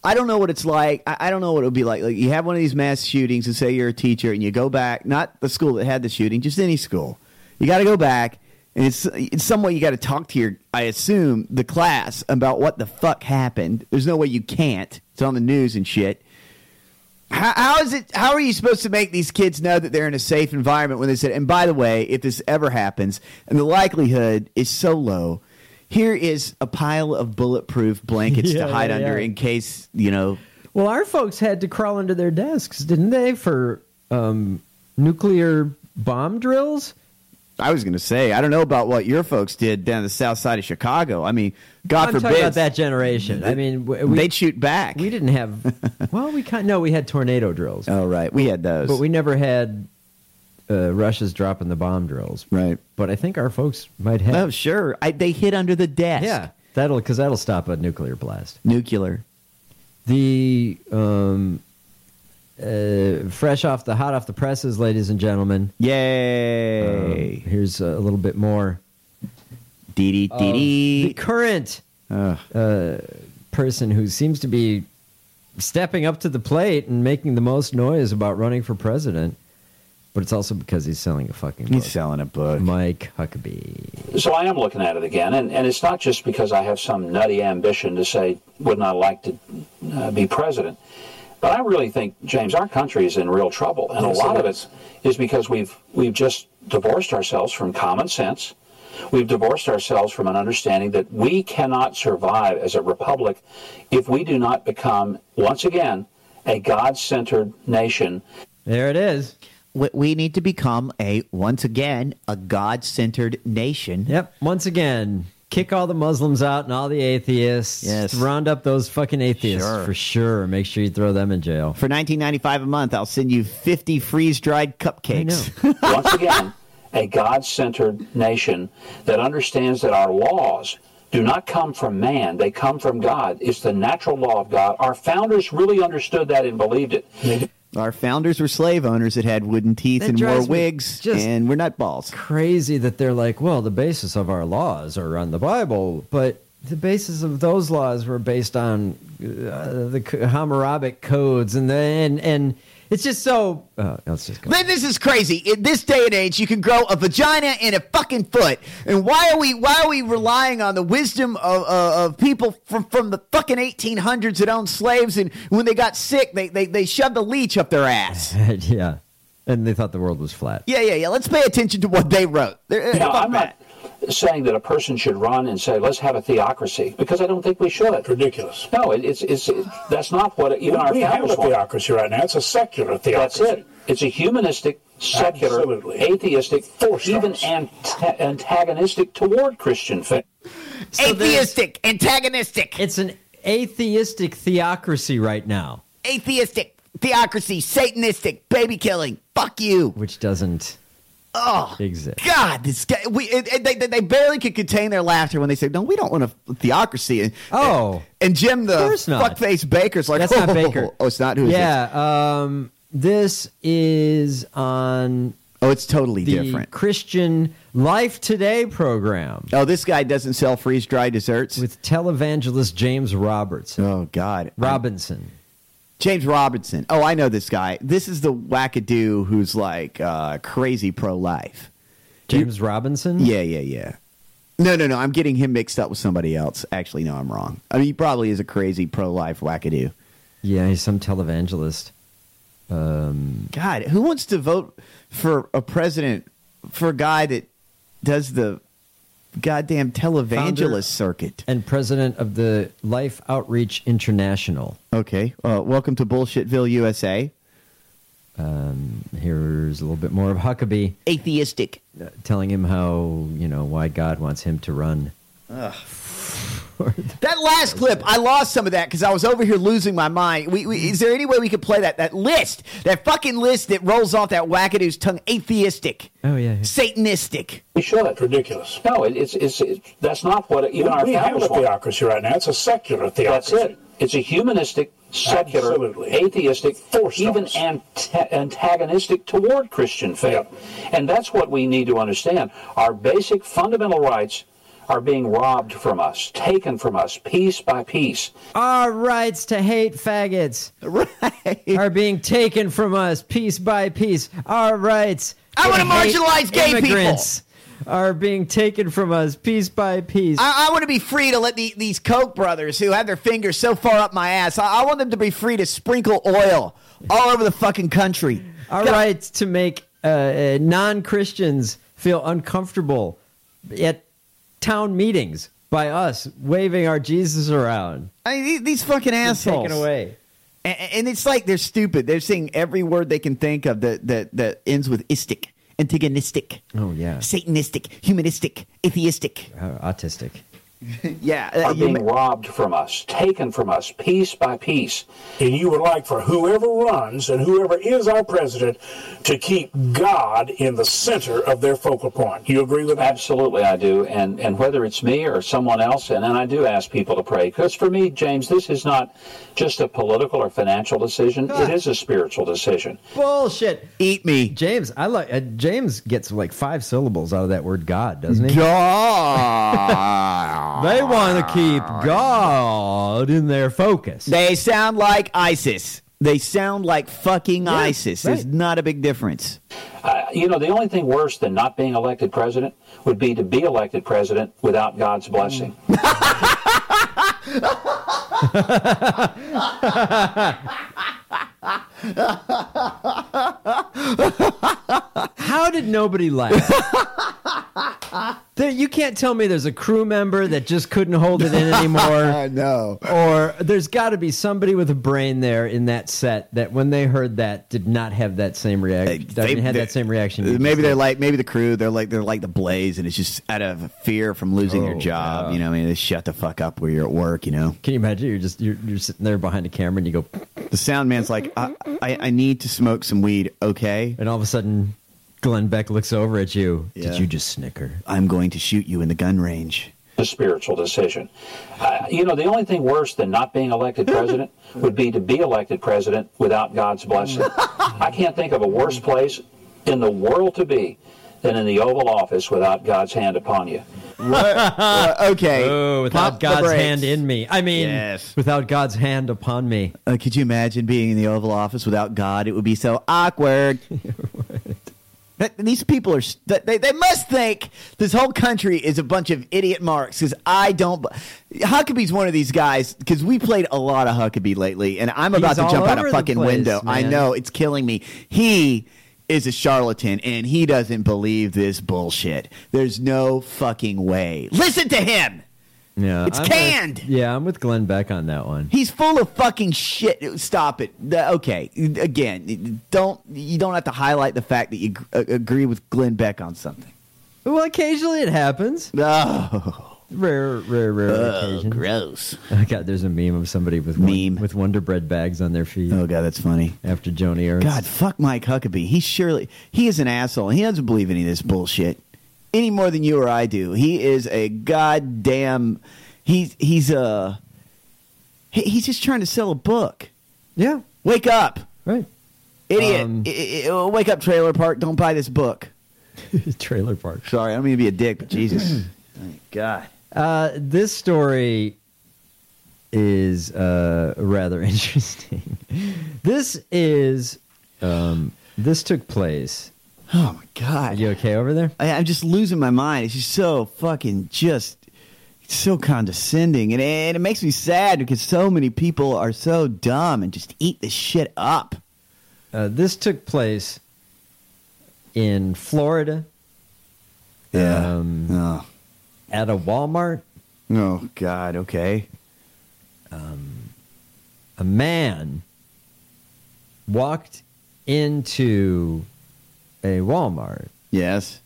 I don't know what it's like. I don't know what it would be like. Like, you have one of these mass shootings and say you're a teacher and you go back, not the school that had the shooting, just any school. You got to go back, and it's in some way you got to talk to I assume, the class about what the fuck happened. There's no way you can't. It's on the news and shit. How are you supposed to make these kids know that they're in a safe environment when they said, and by the way, if this ever happens, and the likelihood is so low, here is a pile of bulletproof blankets to hide under in case, Well, our folks had to crawl under their desks, didn't they, for nuclear bomb drills? I was going to say, I don't know about what your folks did down the south side of Chicago. I mean, God forbid. I'm talking about that generation. I mean, they'd shoot back. We didn't have, well, we had tornado drills. Oh, right. We had those. But we never had Russia's dropping the bomb drills. Right. But I think our folks might have. Oh, sure. They hid under the desk. Yeah. That'll stop a nuclear blast. Nuclear. The hot off the presses, ladies and gentlemen. Yay! Here's a little bit more. The current person who seems to be stepping up to the plate and making the most noise about running for president. But it's also because he's selling a fucking book. He's selling a book. Mike Huckabee. So I am looking at it again, and it's not just because I have some nutty ambition to say, would not like to be president. But I really think, James, our country is in real trouble. And Yes, a lot it of it is because we've just divorced ourselves from common sense. We've divorced ourselves from an understanding that we cannot survive as a republic if we do not become, once again, a God-centered nation. There it is. We need to become, once again, a God-centered nation. Yep, once again. Kick all the Muslims out and all the atheists. Yes. Round up those fucking atheists for sure. Make sure you throw them in jail. For $19.95 a month, I'll send you 50 freeze-dried cupcakes. Once again, a God-centered nation that understands that our laws do not come from man. They come from God. It's the natural law of God. Our founders really understood that and believed it. Our founders were slave owners that had wooden teeth and wore wigs, and we're nutballs. Crazy that they're like, well, the basis of our laws are on the Bible, but the basis of those laws were based on the Hammurabic codes, and it's just so. Let's just go. This is crazy. In this day and age, you can grow a vagina in a fucking foot. And why are we relying on the wisdom of people from the fucking 1800s that owned slaves? And when they got sick, they shoved a leech up their ass. Yeah, and they thought the world was flat. Yeah. Let's pay attention to what they wrote. Now, I'm not saying that a person should run and say, let's have a theocracy, because I don't think we should. Ridiculous. No, that's not what even our we have founders a theocracy right now. It's a secular theocracy. That's it. It's a humanistic, secular, atheistic, even antagonistic toward Christian faith. Atheistic, antagonistic. It's an atheistic theocracy right now. Atheistic, theocracy, satanistic, baby killing. Fuck you. Which doesn't exist. God, this guy. They barely could contain their laughter when they said, "No, we don't want a theocracy." And Jim, the fuckface Baker's like, "That's not Baker. Oh, it's not. Who is this? This is on. Oh, it's totally the different. Christian Life Today program. Oh, this guy doesn't sell freeze-dried desserts with televangelist James Robertson. Oh God, Robinson. James Robinson. Oh, I know this guy. This is the wackadoo who's like crazy pro-life. James Robinson? Yeah. No. I'm getting him mixed up with somebody else. Actually, no, I'm wrong. I mean, he probably is a crazy pro-life wackadoo. Yeah, he's some televangelist. God, who wants to vote for a president for a guy that does the goddamn televangelist circuit and president of the Life Outreach International? Okay, welcome to Bullshitville, USA. Here's a little bit more of Huckabee, atheistic, telling him how why God wants him to run. That last clip, I lost some of that because I was over here losing my mind. Is there any way we could play that list, that fucking list that rolls off that wackadoo's tongue? Atheistic. Oh yeah. Satanistic. We should. Ridiculous. No, that's not what even our founders want. We have a theocracy right now. It's a secular theocracy. That's it. It's a humanistic, secular, atheistic, even antagonistic toward Christian faith. And that's what we need to understand. Our basic fundamental rights are being robbed from us, taken from us, piece by piece. Our rights to hate faggots are being taken from us piece by piece. Our rights I want to marginalize gay immigrants are being taken from us piece by piece. I want to be free to let these Koch brothers who have their fingers so far up my ass, I want them to be free to sprinkle oil all over the fucking country. Our rights to make non-Christians feel uncomfortable at town meetings by us waving our Jesus around. I mean, these fucking assholes. Taken away. And it's like they're stupid. They're saying every word they can think of that ends with istic. Antagonistic. Oh, yeah. Satanistic. Humanistic. Atheistic. Autistic. Are being robbed from us, taken from us, piece by piece. And you would like for whoever runs and whoever is our president to keep God in the center of their focal point. You agree with that? Absolutely, I do. And whether it's me or someone else, and I do ask people to pray. Because for me, James, this is not just a political or financial decision. It is a spiritual decision. Bullshit. Eat me. James, James gets like 5 syllables out of that word God, doesn't he? God. They want to keep God in their focus. They sound like ISIS. They sound like fucking ISIS. Right. There's not a big difference. The only thing worse than not being elected president would be to be elected president without God's blessing. How did nobody laugh? You can't tell me there's a crew member that just couldn't hold it in anymore. No. Or there's got to be somebody with a brain there in that set that when they heard that did not have that same reaction. That same reaction. Maybe maybe the crew, they're like the Blaze, and it's just out of fear from losing your job. Yeah. They shut the fuck up where you're at work. Can you imagine? You're sitting there behind a camera and you go. The sound man's like, I need to smoke some weed, okay? And all of a sudden, Glenn Beck looks over at you. Yeah. Did you just snicker? I'm going to shoot you in the gun range. A spiritual decision. The only thing worse than not being elected president would be to be elected president without God's blessing. I can't think of a worse place in the world to be than in the Oval Office without God's hand upon you. Okay. Oh, without God's hand in me. I mean, yes. Without God's hand upon me. Could you imagine being in the Oval Office without God? It would be so awkward. These people are, they must think this whole country is a bunch of idiot marks, because I don't. Huckabee's one of these guys, because we played a lot of Huckabee lately, and I'm about to jump out a fucking window. Man. I know, it's killing me. He is a charlatan, and he doesn't believe this bullshit. There's no fucking way. Listen to him! Yeah, it's canned. I'm with Glenn Beck on that one. He's full of fucking shit. Stop it. Okay, again, you don't have to highlight the fact that you agree with Glenn Beck on something. Well, occasionally it happens. Oh, rare occasion. Gross. Oh God, there's a meme of somebody with Wonder Bread bags on their feet. Oh God, that's funny. After Joni Ernst. God, fuck Mike Huckabee. He is an asshole. He doesn't believe any of this bullshit. Any more than you or I do. He is a goddamn. He's just trying to sell a book. Yeah. Wake up, right, idiot! Wake up, Trailer Park. Don't buy this book. Trailer Park. Sorry, I don't mean to be a dick, but Jesus, my God. This story is rather interesting. This took place. Oh, my God. Are you okay over there? I'm just losing my mind. It's just so fucking so condescending. And it makes me sad because so many people are so dumb and just eat this shit up. This took place in Florida. Yeah. At a Walmart. Oh, God. Okay. A man walked into a Walmart. Yes.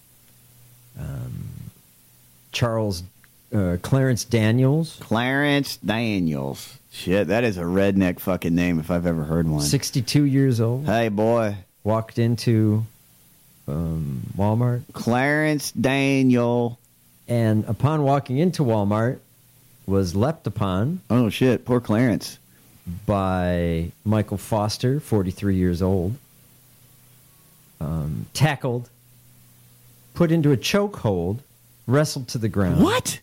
Clarence Daniels. Clarence Daniels. Shit, that is a redneck fucking name if I've ever heard one. 62 years old. Hey, boy. Walked into Walmart. Clarence Daniel. And upon walking into Walmart, was leapt upon. Oh, shit. Poor Clarence. By Michael Foster, 43 years old. Tackled, put into a chokehold wrestled to the ground. What?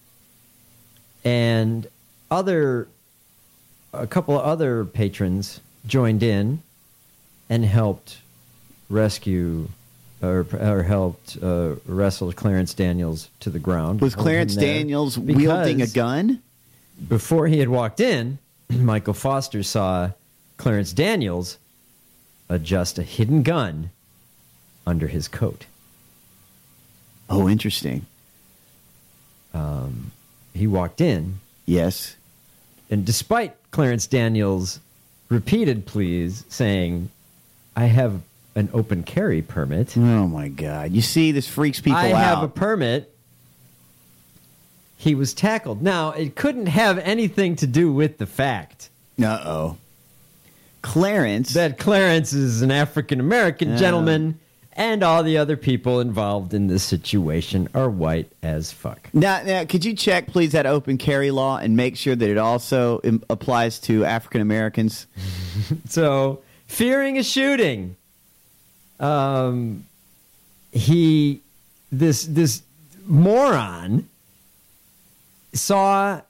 And a couple of other patrons joined in and helped rescue or helped wrestle Clarence Daniels to the ground. Was Clarence Daniels wielding a gun? Before he had walked in, Michael Foster saw Clarence Daniels adjust a hidden gun under his coat. Oh, interesting. He walked in. Yes. And despite Clarence Daniels' repeated pleas saying, I have an open carry permit. Oh, my God. You see, this freaks people out. I have a permit. He was tackled. Now, it couldn't have anything to do with the fact. Uh-oh. Clarence. That Clarence is an African-American gentleman, and all the other people involved in this situation are white as fuck. Now, could you check, please, that open carry law and make sure that it also applies to African-Americans? So, fearing a shooting, this moron saw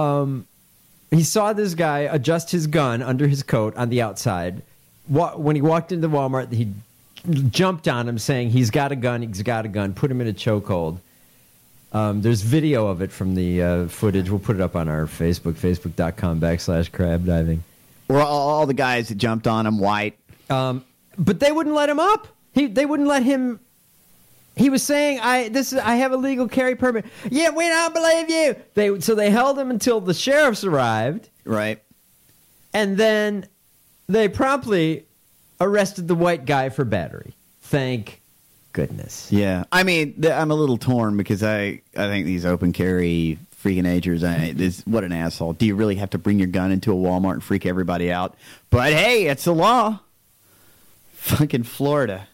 this guy adjust his gun under his coat on the outside. When he walked into Walmart, he jumped on him saying, he's got a gun, put him in a chokehold. There's video of it from the footage. We'll put it up on our Facebook, facebook.com/crabdiving. Or all the guys that jumped on him, white. But they wouldn't let him up. They wouldn't let him. He was saying, I have a legal carry permit. Yeah, we don't believe you. So they held him until the sheriffs arrived. Right. And then they promptly arrested the white guy for battery. Thank goodness. Yeah. I mean, I'm a little torn because I think these open carry freaking agers, what an asshole. Do you really have to bring your gun into a Walmart and freak everybody out? But hey, it's the law. Fucking Florida.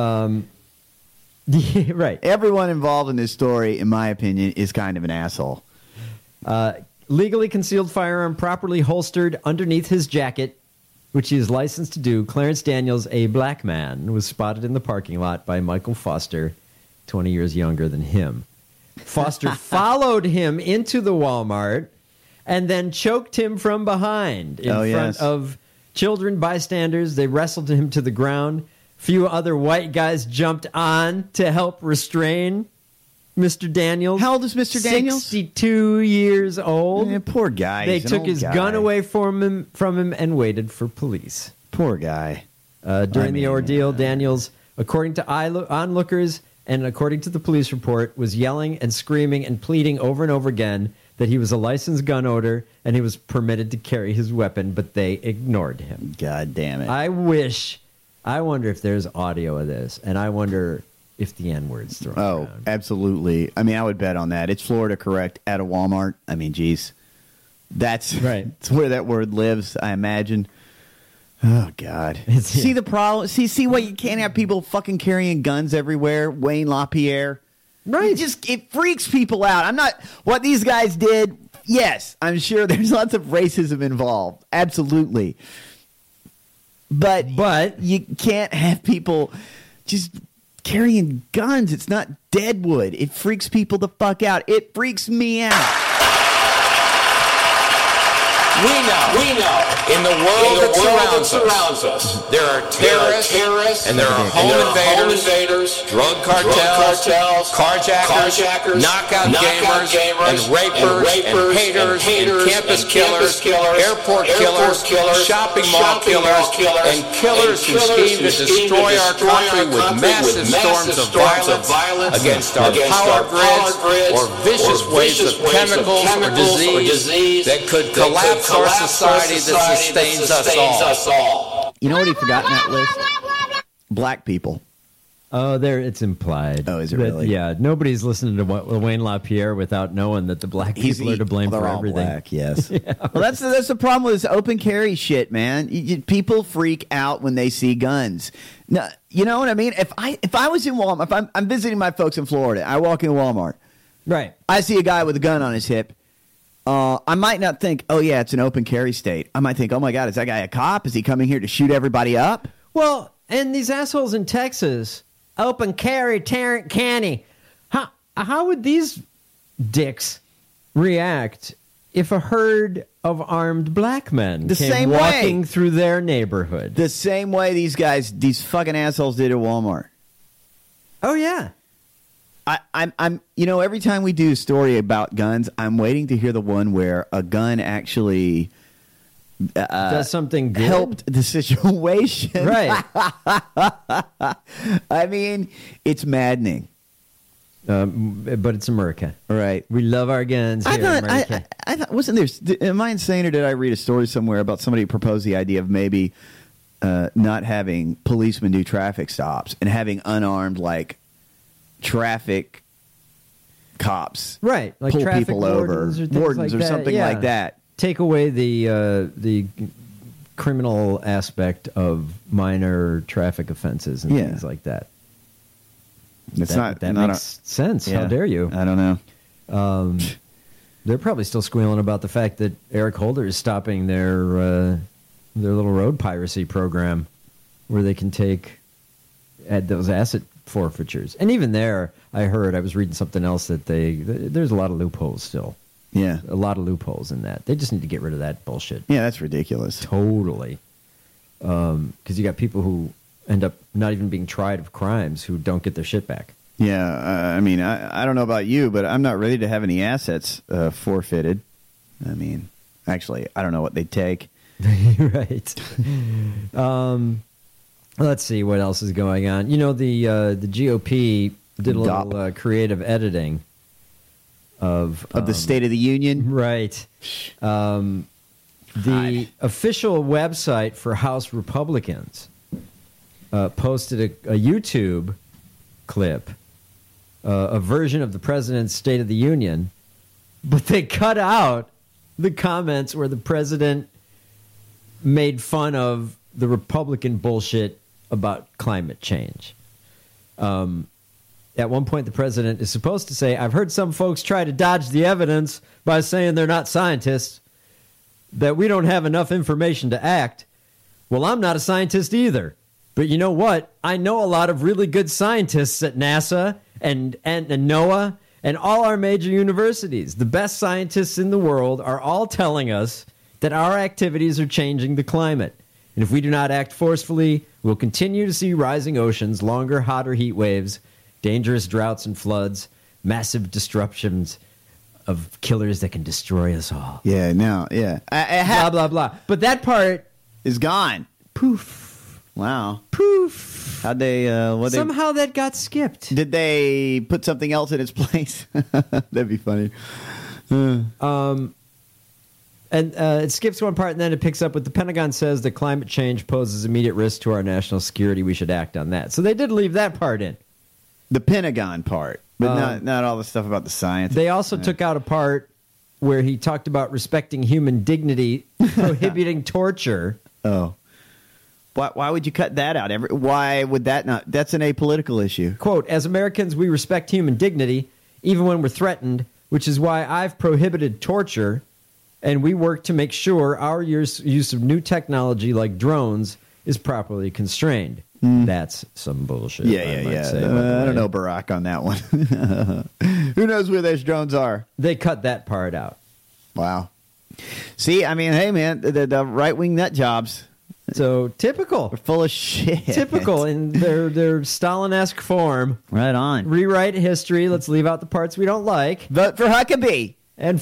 Yeah, right. Everyone involved in this story, in my opinion, is kind of an asshole. Legally concealed firearm properly holstered underneath his jacket, which he is licensed to do. Clarence Daniels, a black man, was spotted in the parking lot by Michael Foster, 20 years younger than him. Foster followed him into the Walmart and then choked him from behind in front of children, bystanders. They wrestled him to the ground. Few other white guys jumped on to help restrain Mr. Daniels. How old is Mr. Daniels? 62 years old. Yeah, poor guy. They took his gun away from him and waited for police. Poor guy. During the ordeal, Daniels, according to onlookers and according to the police report, was yelling and screaming and pleading over and over again that he was a licensed gun owner and he was permitted to carry his weapon, but they ignored him. God damn it. I wonder if there's audio of this, and I wonder if the N-word's thrown around. Absolutely. I mean, I would bet on that. It's Florida correct at a Walmart. I mean, geez. That's right. It's where that word lives, I imagine. Oh, God. See the problem? See why you can't have people fucking carrying guns everywhere? Wayne LaPierre. Right. It freaks people out. What these guys did, yes, I'm sure there's lots of racism involved. Absolutely. But you can't have people just carrying guns. It's not Deadwood. It freaks people the fuck out. It freaks me out. We know. In the world that surrounds us, there are terrorists and there are home invaders, drug cartels, carjackers, knockout gamers, and rapers, and haters, and campus killers, airport killers, shopping mall killers, and killers who scheme to destroy our country with massive storms of violence against our power grids or vicious waves of chemicals or disease that could collapse our society that sustains us all. You know what he forgot in that list? Black people. Oh, it's implied. Oh, is it really? Yeah, nobody's listening to Wayne LaPierre without knowing that the black people are to blame for everything. Black, yes. Yeah. Well, that's the problem with this open carry shit, man. People freak out when they see guns. Now, you know what I mean? If I was in Walmart, if I'm visiting my folks in Florida, I walk in Walmart. Right. I see a guy with a gun on his hip. I might not think, oh, yeah, it's an open carry state. I might think, oh, my God, is that guy a cop? Is he coming here to shoot everybody up? Well, and these assholes in Texas, open carry, Tarrant County. Huh? how would these dicks react if a herd of armed black men came walking through their neighborhood? The same way these fucking assholes did at Walmart. Oh, yeah. I'm every time we do a story about guns, I'm waiting to hear the one where a gun actually does something good? Helped the situation. Right. I mean, it's maddening. But it's America. Right. We love our guns here in America. I thought, wasn't there, am I insane or did I read a story somewhere about somebody who proposed the idea of maybe not having policemen do traffic stops and having unarmed, traffic cops like pull traffic people over, wardens or something like that. Take away the criminal aspect of minor traffic offenses and things like that. That makes sense. Yeah, how dare you? I don't know. They're probably still squealing about the fact that Eric Holder is stopping their little road piracy program, where they can add those asset forfeitures. And even there, I was reading something else that there's a lot of loopholes still. Yeah. A lot of loopholes in that. They just need to get rid of that bullshit. Yeah, that's ridiculous. Totally. Because you got people who end up not even being tried of crimes who don't get their shit back. Yeah, I mean, I don't know about you, but I'm not ready to have any assets forfeited. I mean, actually, I don't know what they'd take. Right. Let's see what else is going on. The GOP did a little creative editing of the State of the Union. Right. The official website for House Republicans posted a YouTube clip, a version of the president's State of the Union, but they cut out the comments where the president made fun of the Republican bullshit about climate change. At one point, the president is supposed to say, "I've heard some folks try to dodge the evidence by saying they're not scientists, that we don't have enough information to act. Well, I'm not a scientist either. But you know what? I know a lot of really good scientists at NASA and NOAA and all our major universities. The best scientists in the world are all telling us that our activities are changing the climate. And if we do not act forcefully, we'll continue to see rising oceans, longer, hotter heat waves, dangerous droughts and floods, massive disruptions of killers that can destroy us all." Yeah, now, yeah. Blah, blah, blah. But that part is gone. Poof. Wow. Poof. How'd they, somehow that got skipped. Did they put something else in its place? That'd be funny. And it skips one part, and then it picks up with the Pentagon says that climate change poses immediate risk to our national security. We should act on that. So they did leave that part in. The Pentagon part, but not all the stuff about the science. They also took out a part where he talked about respecting human dignity, prohibiting torture. Oh. Why would you cut that out? Why would that not? That's an apolitical issue. Quote, "As Americans, we respect human dignity, even when we're threatened, which is why I've prohibited torture, and we work to make sure our use of new technology like drones is properly constrained." That's some bullshit. Yeah. I don't know Barack on that one. Who knows where those drones are? They cut that part out. Wow. See, I mean, hey, man, the right-wing nut jobs. So typical. They're full of shit. Typical in their Stalin-esque form. Right on. Rewrite history. Let's leave out the parts we don't like. Vote for Huckabee. And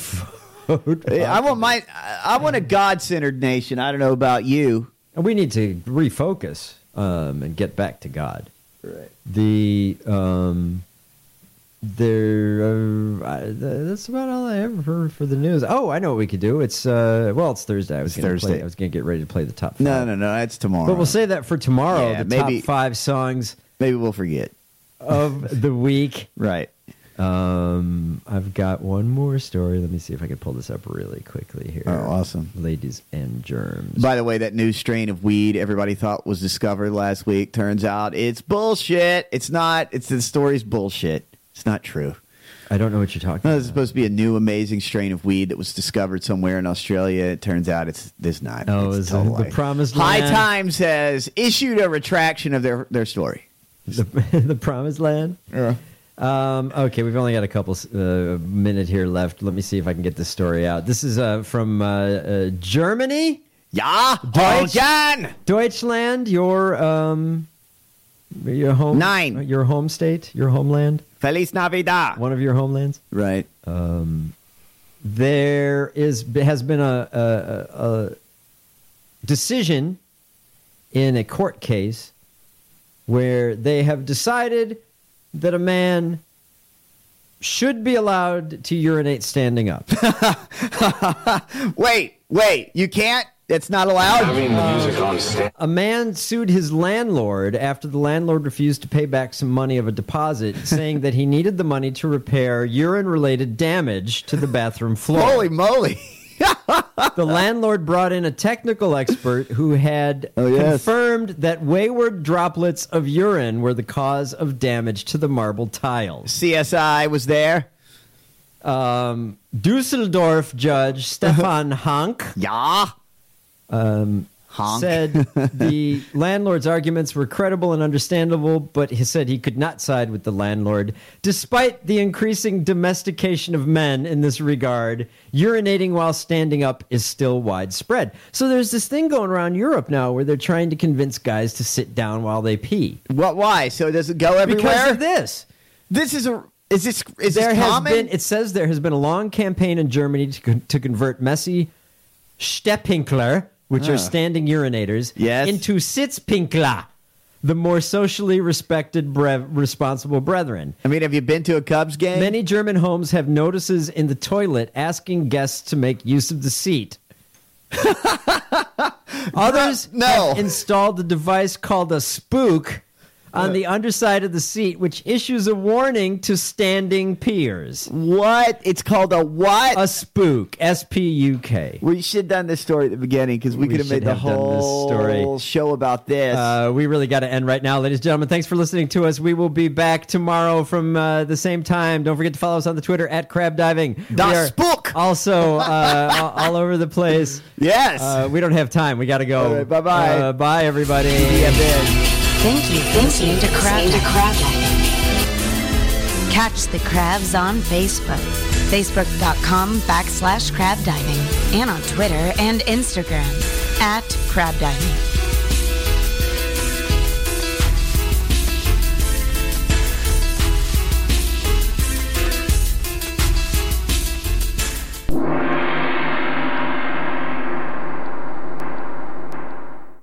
I want a God-centered nation. I don't know about you. And we need to refocus and get back to God. Right. That's about all I ever heard for the news. Oh, I know what we could do. It's Thursday. I was going to get ready to play the top 5. No, it's tomorrow. But we'll save that for tomorrow. Yeah, top 5 songs. Maybe we'll forget of the week. Right. I've got one more story. Let me see if I can pull this up really quickly here. Oh, awesome. Ladies and germs. By the way, that new strain of weed everybody thought was discovered last week, turns out it's bullshit. It's not. The story's bullshit. It's not true. I don't know what you're talking about. It's supposed to be a new amazing strain of weed that was discovered somewhere in Australia. It turns out it's not. Oh, it's the Promised Land? High Times has issued a retraction of their story. The Promised Land? Yeah. Okay, we've only got a couple minute here left. Let me see if I can get this story out. This is from Germany. Ja, Deutschland, your home. Nine. Your home state, your homeland. Feliz Navidad. One of your homelands. Right. There has been a decision in a court case where they have decided that a man should be allowed to urinate standing up. Wait, you can't? It's not allowed? Having the music on A man sued his landlord after the landlord refused to pay back some money of a deposit, saying that he needed the money to repair urine-related damage to the bathroom floor. Holy moly. The landlord brought in a technical expert who had confirmed that wayward droplets of urine were the cause of damage to the marble tiles. CSI was there. Dusseldorf judge Stefan Hank said the landlord's arguments were credible and understandable, but he said he could not side with the landlord. Despite the increasing domestication of men in this regard, urinating while standing up is still widespread. So there's this thing going around Europe now where they're trying to convince guys to sit down while they pee. What? Why? So does it go everywhere? Because of this. Is this common? It says there has been a long campaign in Germany to convert messy Stehpinkler, which are standing urinators, into Sitzpinkler, the more socially respected, responsible brethren. I mean, have you been to a Cubs game? Many German homes have notices in the toilet asking guests to make use of the seat. Others have installed a device called a spook on the underside of the seat, which issues a warning to standing peers. What? It's called a what? A spook. S-P-U-K. We should have done this story at the beginning because we could have made the whole show about this. We really got to end right now, ladies and gentlemen. Thanks for listening to us. We will be back tomorrow from the same time. Don't forget to follow us on the Twitter at Crab Diving. Das Spook. Also all over the place. Yes. We don't have time. We got to go. Right, bye-bye. Bye, everybody. Thank you for listening to Crab Diving. Catch the crabs on Facebook. Facebook.com/crab diving. And on Twitter and Instagram @crab diving.